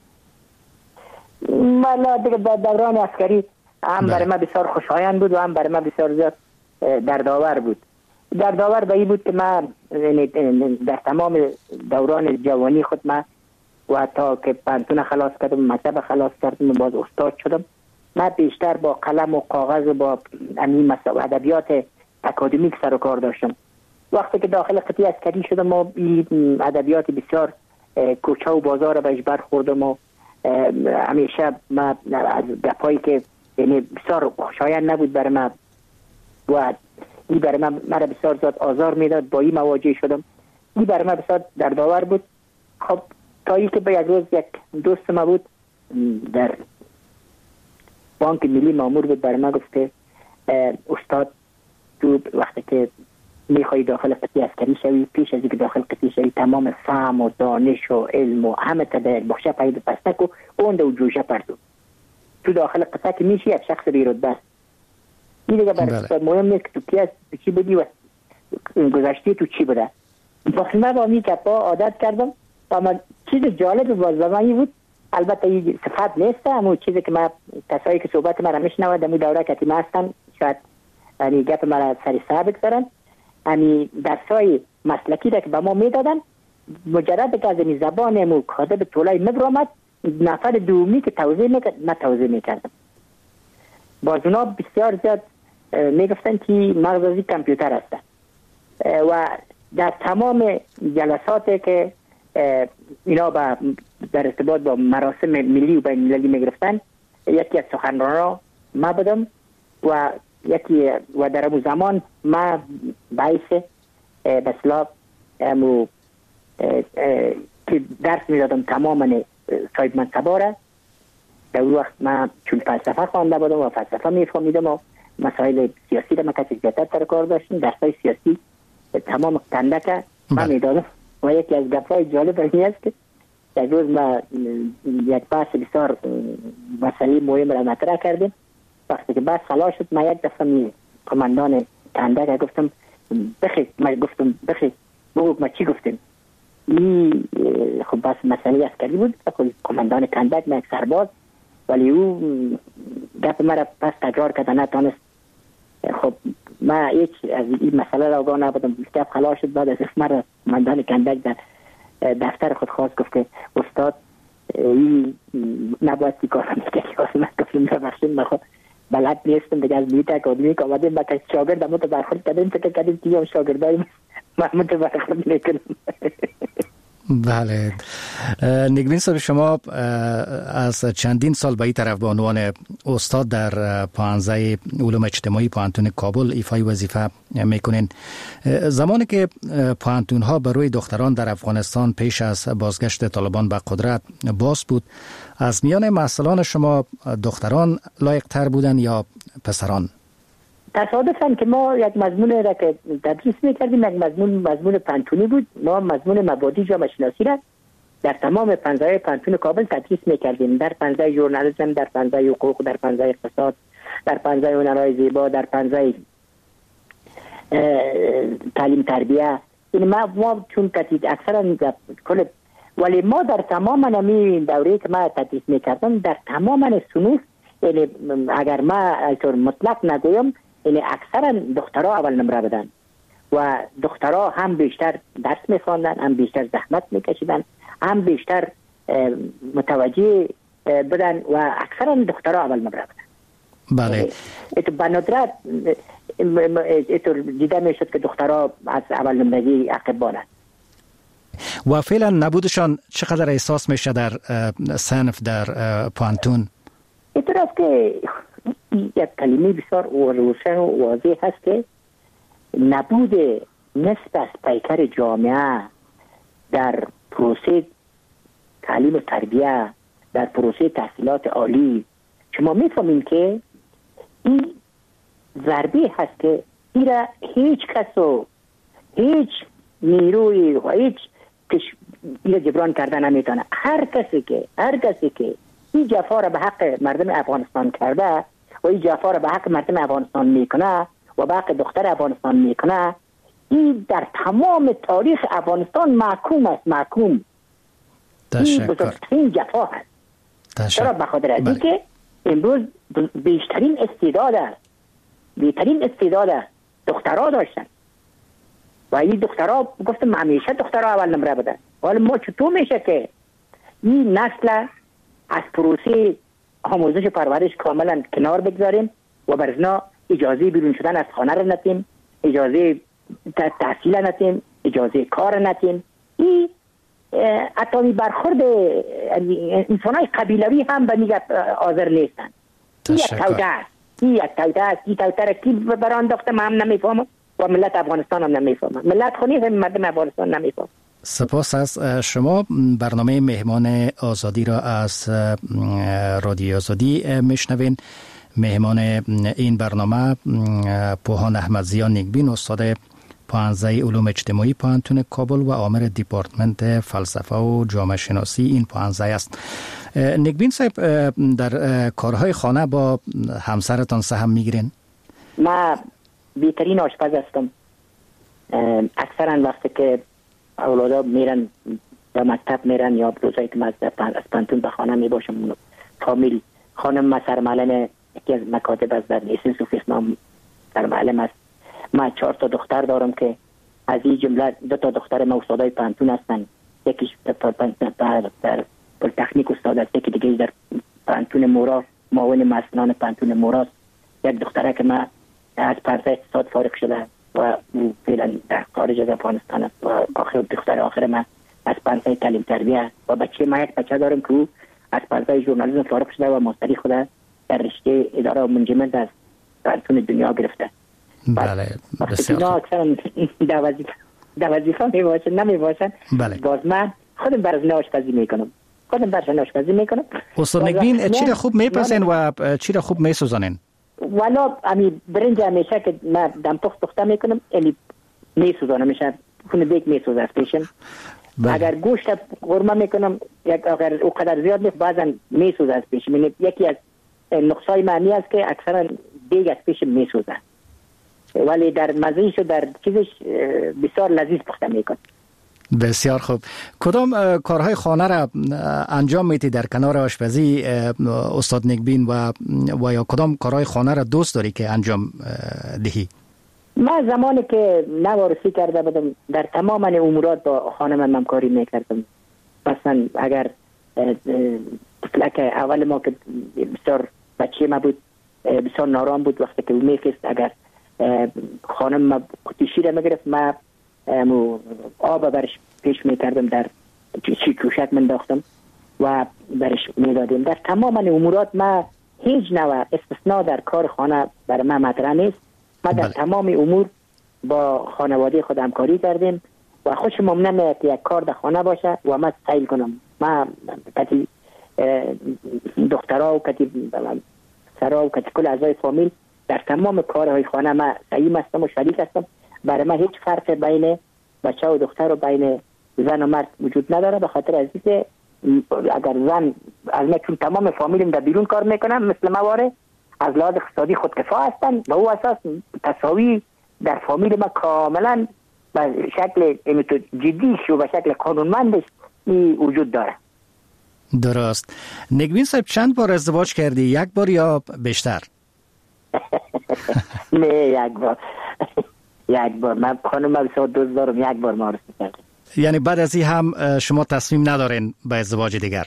والا دیگه دوران عسکری هم برای ما بسیار خوشایند بود و هم برای ما بسیار زیاد دردآور بود. دردآور به این بود که ما در تمام دوران جوانی خود ما و تا که پانتون خلاص کردم مکتب خلاص کردم و باز استاد شدم ما بیشتر با قلم و کاغذ و با همین ادبیات اکادمیک سر و کار داشتم. وقتی که داخل قطعه عسکری شدم ما ادبیات بسیار کوچه و بازار بهش برخوردم و همیشه ما از گپایی که یعنی بسیار خوشایند نبود برای ما و این برای من مرا بسیار زیاد آزار میداد. با این مواجه شدم. این برای من بسیار دردآور بود. خب تا ای که به یک روز یک دوست ما بود در بانک ملی مامور بود برای من گفت که استاد تو وقتی که میخوایی داخل قطعه عسکری شوی پیش از اینکه داخل قطعه شوی تمام فهم و دانش و علم و همه تا در بخشه پاید پستک و اون دو جوشه پردو تو داخل قطعه که میشی یک شخص بیرتبه است. این دیگه برای مهم نیست که تو کی است، تو چی بودی و گذشته تو چی بوده. باخمه با می گپا عادت کردم و من چیز جالب باز به من بود، البته این صفت نیست، اما چیزی که من کسایی که صحبت من را میشنوند در دوره کتیمه هستن شاید یعنی گپ مرا سر ثابت کردن. یعنی درسای مسلکی را که به ما میدادن مجرد که از این زبان مو کاتب طولای نبرامد نفر دومی که توضیح میکرد من توضیح میکردم. باز اونا بسیار زیاد میگفتن که مغزی کامپیوتر هستن و در تمام جلساتی که اینا با در ارتباط با مراسم ملی و بین المللی میگرفتن یکی از سخنرانان ما بودم و یکی و در اون زمان ما باعث بسلا امو که درس میدادم تماما صاحب منصبا را. در اون وقت من چون فلسفه خوانده بودم و فلسفه میفهمیدم و مسائل سیاسی را ما کسی زیادتر تر کار داشتیم، درسای سیاسی تمام کندک من میدادم. و یکی از گپ‌های جالب این است که یک روز ما یک بحث بسیار مسئله مهم را مطرح کردیم. وقتی که بحث خلاص شد من یک دفعه می کماندان کندک گفتم بخی من گفتم بخی بگو ما چی گفتیم. این خب بس مسئله عسکری بود. خب کماندان کندک من یک سرباز ولی او گپ مرا پس تکرار کرد نتانست. خب ما هیچ از این مسئله را آگاه نبودم. گپ خلاص شد. بعد از مرا کماندان کندک در دفتر خود خواست گفت که استاد این نباید تی کار میکرد. من گفتم ببخشید من خود بلد نیستم دیگه از میت اکادمی که آمدیم با کسی شاگرد همون تو برخورد کردیم فکر کردیم که هم شاگردای من همون تو برخورد میکنم. بله نگبین صاحب، شما از چندین سال به این طرف به عنوان استاد در پانزده علوم اجتماعی پوهنتون کابل ایفای وظیفه میکنین. زمانی که پوهنتون ها برای دختران در افغانستان پیش از بازگشت طالبان به قدرت باز بود، از میان محصلان شما دختران لایق تر بودن یا پسران؟ تصادفاً که ما یک مضمون را که تدریس میکردیم یک مضمون مضمون پانتونی بود. ما مضمون مبادی جامعه شناسی را در تمام پنجره پانتون کابل تدریس میکردیم، در پنجره ژورنالیسم، در پنجره حقوق، در پنجره اقتصاد، در پنجره هنرهای زیبا، در پنجره تعلیم تربیه. این ما ما چون کتید اکثرا کل ولی ما در تمام نمی دوره که ما تدریس میکردم در تمام صنوف، یعنی اگر ما اینطور مطلق نگویم یعنی اکثرا دخترها اول نمره بدن و دخترها هم بیشتر درس میخواندن، هم بیشتر زحمت میکشیدن، هم بیشتر متوجه بدن و اکثرا دخترها اول نمره بدن. بله. اتو به ندرت اتو دیده میشد که دخترها از اول نمرگی عقب بانند. و فعلا نبودشان چقدر احساس میشه در صنف در پوهنتون؟ اینطور است که یک کلمه بسیار روشن و واضح هست که نبود نصف از پیکر جامعه در پروسه تعلیم و تربیه، در پروسه تحصیلات عالی، شما میفهمین که این ضربه هست که این را هیچ کس و هیچ نیروی و هیچ کش این را جبران کردن نمیتونه. هر کسی که هر کسی که این جفا را به حق مردم افغانستان کرده و این جفا را به حق مردم افغانستان میکنه و به حق دختر افغانستان میکنه، این در تمام تاریخ افغانستان محکوم است. محکوم. این بزرگترین جفا هست. چرا؟ به خاطر از اینکه امروز بیشترین استعداد است، بیشترین استعداد است دخترها داشتن و این دخترها گفتم همیشه دخترها اول نمره بدن. حالا ما چطور میشه که این نسل از پروسه آموزش پرورش کاملا کنار بگذاریم و برزنا اجازه بیرون شدن از خانه را نتیم، اجازه تحصیل نتیم، اجازه کار نتیم. این حتی برخورد انسانای قبیلوی هم به میگه حاضر نیستن. این یک توده است، این یک توده است. این توده را کی بران داخته من هم نمیفهمم و ملت افغانستان هم نمیفهمم. ملت خونی هم مردم افغانستان نمیفهمم. سپاس از شما. برنامه مهمان آزادی را از رادیو آزادی میشنوین. مهمان این برنامه پوهان احمد ضیا نیکبین، استاد پانزده علوم اجتماعی پوهنتون کابل و عامر دیپارتمنت فلسفه و جامعه شناسی این پانزده است. نگبین صاحب، در کارهای خانه با همسرتان سهم میگیرین؟ ما بهترین آشپز هستم. اکثرا وقتی که اولادا میرن یا مکتب میرن یا روزایی که من از پانتون به خانه می باشم، فامیل خانم ما سرمعلم یکی از مکاتب است در لیسنس و فیسنام سرمعلم است. ما چهار تا دختر دارم که از این جمله دو تا دختر ما استادای پانتون هستن، یکیش در پلی‌تکنیک استاد است، یکی دیگه در پانتون مورا معاون مسئولان پانتون مورا است. یک دختره که ما از پرده اقتصاد فارغ شده و فعلا در خارج از افغانستان است و آخر دختر آخر من از پرده تعلیم تربیه و بچه ما یک بچه دارم که او از پرده ژورنالیسم فارغ شده و ماستری خود در رشته اداره و منجمنت از پانتون دنیا گرفته. بله بسیار خوب. در وظیفه می باشن نمی باشن بله. باز من خودم برای آشپزی میکنم خودم برای آشپزی میکنم. استاد نگبین چی را خوب میپزین و چی را خوب میسوزانین؟ والا امی برنج همیشه که من دم پخت پخته میکنم امی میسوزانم، میشه خونه بیک میسوزه از پیشم. اگر گوشت قرمه میکنم یک اگر او قدر زیاد نیست بعضا میسوزه از پیشم. یکی از نقصای معنی است که اکثرا دیگ از پیشم میسوزه، ولی در مزهش و در چیزش بسیار لذیذ پخته میکن. بسیار خوب. کدام کارهای خانه را انجام میتی در کنار آشپزی استاد نگبین و و یا کدام کارهای خانه را دوست داری که انجام دهی؟ من زمانی که نوارسی کرده بودم در تمام امورات با خانم همکاری میکردم. مثلا اگر طفلک اول ما که بسیار بچه ما بود بسیار نارام بود، وقتی که او میفست اگر خانم ما قطی شیر میگرفت ما آب برش پیش میکردم، در چی کوشک من داختم و برش میدادیم. در تمام امورات ما هیچ نوع استثناء در کار خانه برای ما مطرح نیست. ما در تمام امور با خانواده خود همکاری کردیم و خوشم نمیاد که یک کار در خانه باشه و ما سیل کنم. ما کتی دخترها و کتی سرها و کتی کل اعضای فامیل در تمام کارهای خانه ما سعیم هستم و شریک هستم. برای ما هیچ فرق بین بچه و دختر و بین زن و مرد وجود نداره، به خاطر از اینکه اگر زن از ما چون تمام فامیلم در بیرون کار میکنم مثل مواره از لحاظ اقتصادی خودکفا هستن و او اساس تساوی در فامیل ما کاملا به شکل جدیش و به شکل قانونمندش وجود داره. درست. نگبین صاحب چند بار ازدواج کردی؟ یک بار یا بیشتر؟ نه یک بار یک بار من خانم بسیار دوست دارم، یک بار معرفی کردم. یعنی بعد از این هم شما تصمیم ندارین به ازدواج دیگر؟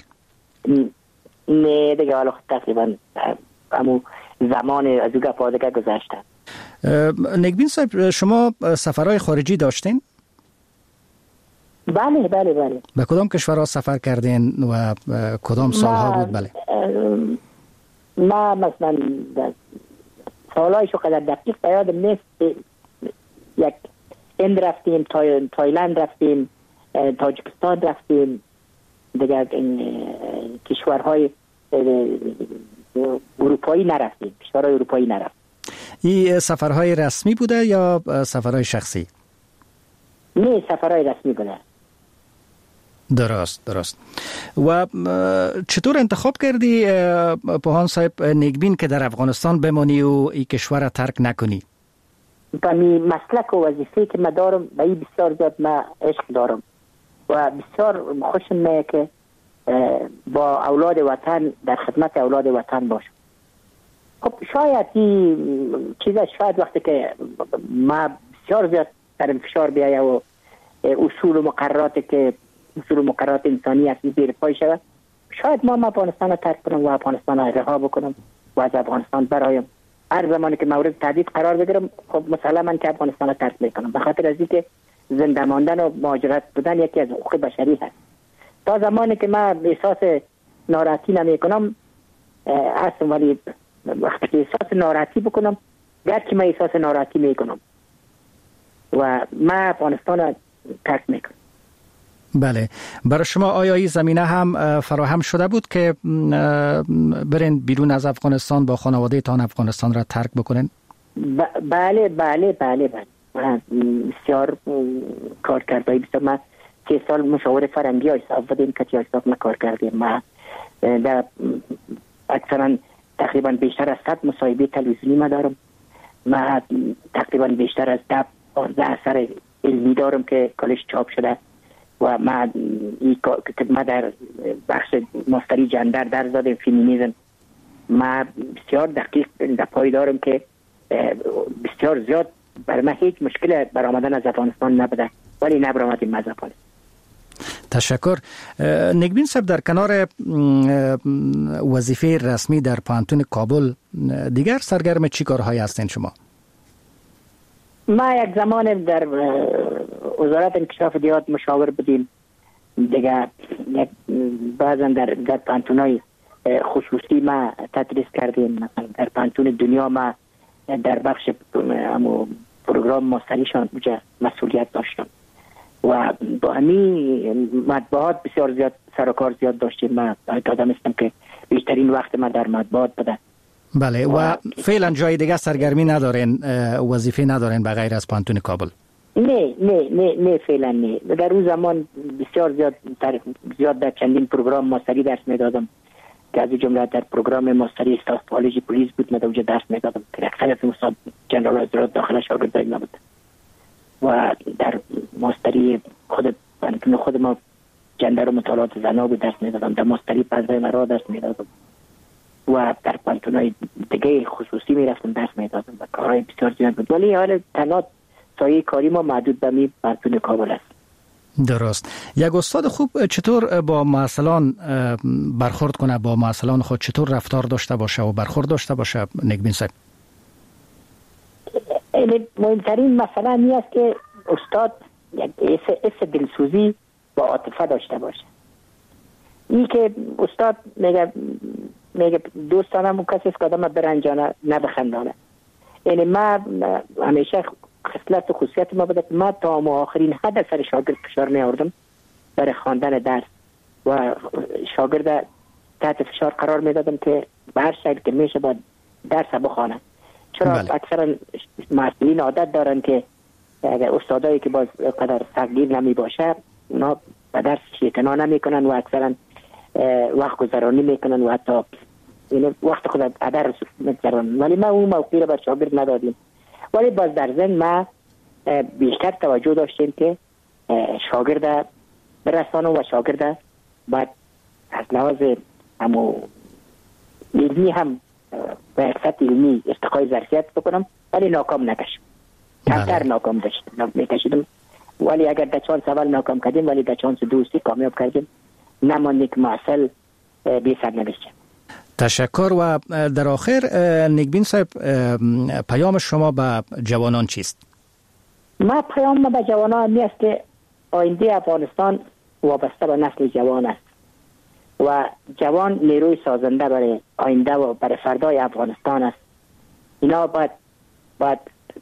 نه دیگه حالا تقریبا همون زمان از او گپ آدگه گذشته. نگبین صاحب شما سفرهای خارجی داشتین؟ بله بله بله. به کدام کشورها سفر کردین و کدام سالها بود؟ بله ما مثلا سالهایشو قدر دقیق بیادم نیست. یک هند رفتیم، تای... تایلند رفتیم، تاجیکستان رفتیم، دیگر کشورهای اروپایی نرفتیم، کشورهای اروپایی نرفتیم. این سفرهای رسمی بوده یا سفرهای شخصی؟ نه سفرهای رسمی بوده. درست درست. و چطور انتخاب کردی پوهان صاحب نگبین که در افغانستان بمانی و این کشور را ترک نکنی؟ با می مسلک و وظیفه که من دارم به این بسیار زیاد من عشق دارم و بسیار خوشم میاد که با اولاد وطن در خدمت اولاد وطن باشم. خب شاید این چیزا شاید وقتی که ما بسیار زیاد در فشار بیایه و اصول و مقرراتی که اصول و مقررات انسانی هستی زیر پای شود، شاید ما افغانستان را ترک کنم و افغانستان را رها بکنم و از افغانستان برایم. هر زمانی که مورد تهدید قرار بگیرم خب مسلماً که افغانستان را ترک میکنم، به خاطر از اینکه زنده ماندن و مهاجرت بودن یکی از حقوق بشری هست. تا زمانی که من احساس ناراحتی نمیکنم هستم، ولی وقتی که احساس ناراحتی بکنم گرچه من احساس ناراحتی میکنم و من افغانستان را ترک میکنم. بله. برای شما آیا این زمینه هم فراهم شده بود که برین بیرون از افغانستان با خانواده تان افغانستان را ترک بکنین؟ ب- بله بله بله بله بسیار کار کرده. بسیار ما سه سال مشاور فرنگی حساب بودیم که حساب ما کار کردیم. ما در اکثرا تقریبا بیشتر از صد مصاحبه تلویزیونی ما دارم. ما تقریبا بیشتر از ده پانزده اثر علمی دارم که کالش چاپ شده و ما ما در بخش ماستری جندر در زدم فیمینیزم. ما بسیار دقیق در پای دارم که بسیار زیاد برای من هیچ مشکل برآمدن از افغانستان نبوده ولی نبرآمدیم از افغانستان. تشکر. نگبین صاحب، در کنار وظیفه رسمی در پانتون کابل دیگر سرگرم چی کارهایی هستین شما؟ ما یک زمان در وزارت انکشاف دیات مشاور بودیم دیگه. بعضا در در پانتونای خصوصی ما تدریس کردیم. مثلا در پانتون دنیا ما در بخش پروگرام ماستریشان بوده مسئولیت داشتم و با همین مطبوعات بسیار زیاد سر و کار زیاد داشتیم. من آدم هستم که بیشترین وقت ما در مطبوعات بوده. بله. و, و فعلا جای دیگه سرگرمی ندارین، وظیفه ندارین به غیر از پانتون کابل؟ نه نه نه نه فعلا نه. در اون زمان بسیار زیاد در زیاد در چندین پروگرام ماستری درس میدادم که از جمله در پروگرام ماستری استاف پالوژی پلیس بود. من در اونجا درس میدادم که اکثریت استاد جنرال حضرات داخل شاگردای ما بود و در ماستری خود پانتون خود ما جندر و مطالعات زنا بود درس میدادم. در ماستری پزای مرا درس میدادم و در پانتونای دیگه خصوصی میرفتم درس میدادم و کارهای بسیار زیاد بود ولی حال تنها سایه کاری ما محدود به می پانتون کابل است. درست. یک استاد خوب چطور با معلمان برخورد کنه، با معلمان خود چطور رفتار داشته باشه و برخورد داشته باشه نگبین صاحب؟ مهمترین مسئله این است که استاد یک حس دلسوزی با عاطفه داشته باشه. این که استاد میگه میگه دوستانم کسی است که آدم برنجانه نه بخندانه. یعنی ما همیشه خصلت و خصوصیت ما بوده که ما تا آخرین حد سر شاگرد فشار نیاوردم برای خواندن درس و شاگرد تحت فشار قرار میدادم که به هر شکل که میشه باید درس بخوانه. چرا بله. اکثرا مسئولین عادت دارن که استادایی که باز قدر سختگیر نمی باشه اونا به درس اعتنا نمی کنن و اکثرا وقت گذرانی میکنن و حتی وقت خود ادر میگذرن. ولی ما اون موقعی رو بر شاگرد ندادیم ولی باز در ذهن ما بیشتر توجه داشتیم که شاگرد برسانه و شاگرد باید از لحاظ همو علمی هم به حرفت علمی ارتقای ظرفیت بکنم ولی ناکام نکشم. کمتر ناکام داشتم میکشیدم ولی اگر در چانس اول ناکام کردیم ولی در چانس دوستی کامیاب کردیم نمانده که معسل بی سر نبیشم. تشکر. و در آخر نگبین صاحب پیام شما به جوانان چیست؟ ما پیام ما به جوانان می است که آینده افغانستان وابسته به نسل جوان است و جوان نیروی سازنده برای آینده و برای فردای افغانستان است. اینا باید باید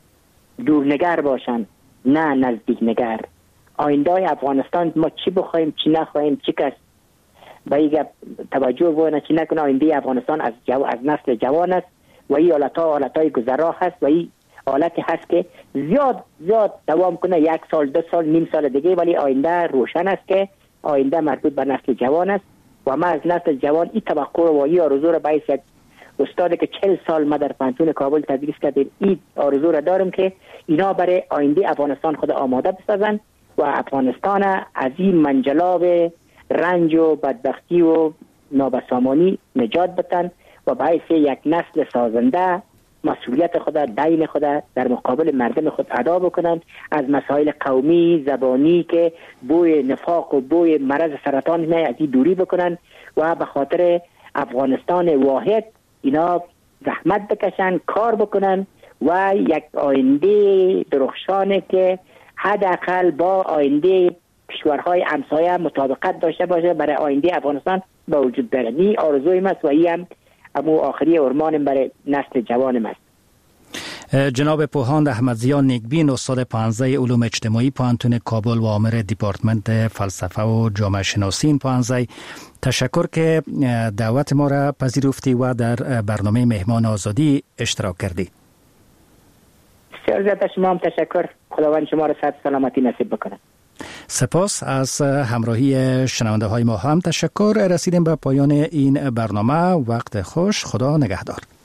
دورنگر باشن نه نزدیک نگر. آینده افغانستان ما چی بخوایم چی نخواهیم چی کس با این توجه بونه چی نکنه آینده افغانستان از جو... از نسل جوان است و این حالتها حالتهای گذرا هست و این حالتی هست که زیاد زیاد دوام کنه یک سال دو سال نیم سال دیگه ولی آینده روشن است که آینده مربوط به نسل جوان است و ما از نسل جوان این توقع و این آرزو را باعث یک استادی که چهل سال ما در پانتون کابل تدریس کردیم این آرزو را دارم که اینا برای آینده افغانستان خود آماده بسازن و افغانستان از این منجلاب رنج و بدبختی و نابسامانی نجات بدن و باعث یک نسل سازنده مسئولیت خود دین خود در مقابل مردم خود ادا بکنن، از مسائل قومی زبانی که بوی نفاق و بوی مرض سرطان می از این دوری بکنن و به خاطر افغانستان واحد اینا زحمت بکشن کار بکنن و یک آینده درخشانه که حداقل با آینده کشورهای همسایه مطابقت داشته باشه برای آینده افغانستان با وجود داره. این آرزوی ماست و این هم امو آخری ارمانم برای نسل جوانم است. جناب پوهاند احمدزیا نیکبین، استاد پانزده علوم اجتماعی پانتون کابل و عامر دیپارتمنت فلسفه و جامعه شناسی این پانزده، تشکر که دعوت ما را پذیرفتی و در برنامه مهمان آزادی اشتراک کردی. بسیار زیاد شما هم تشکر. خداوند شما را صحت سلامتی نصیب بکنه. سپاس از همراهی شنونده های ما هم تشکر. رسیدیم به پایان این برنامه. وقت خوش. خدا نگهدار.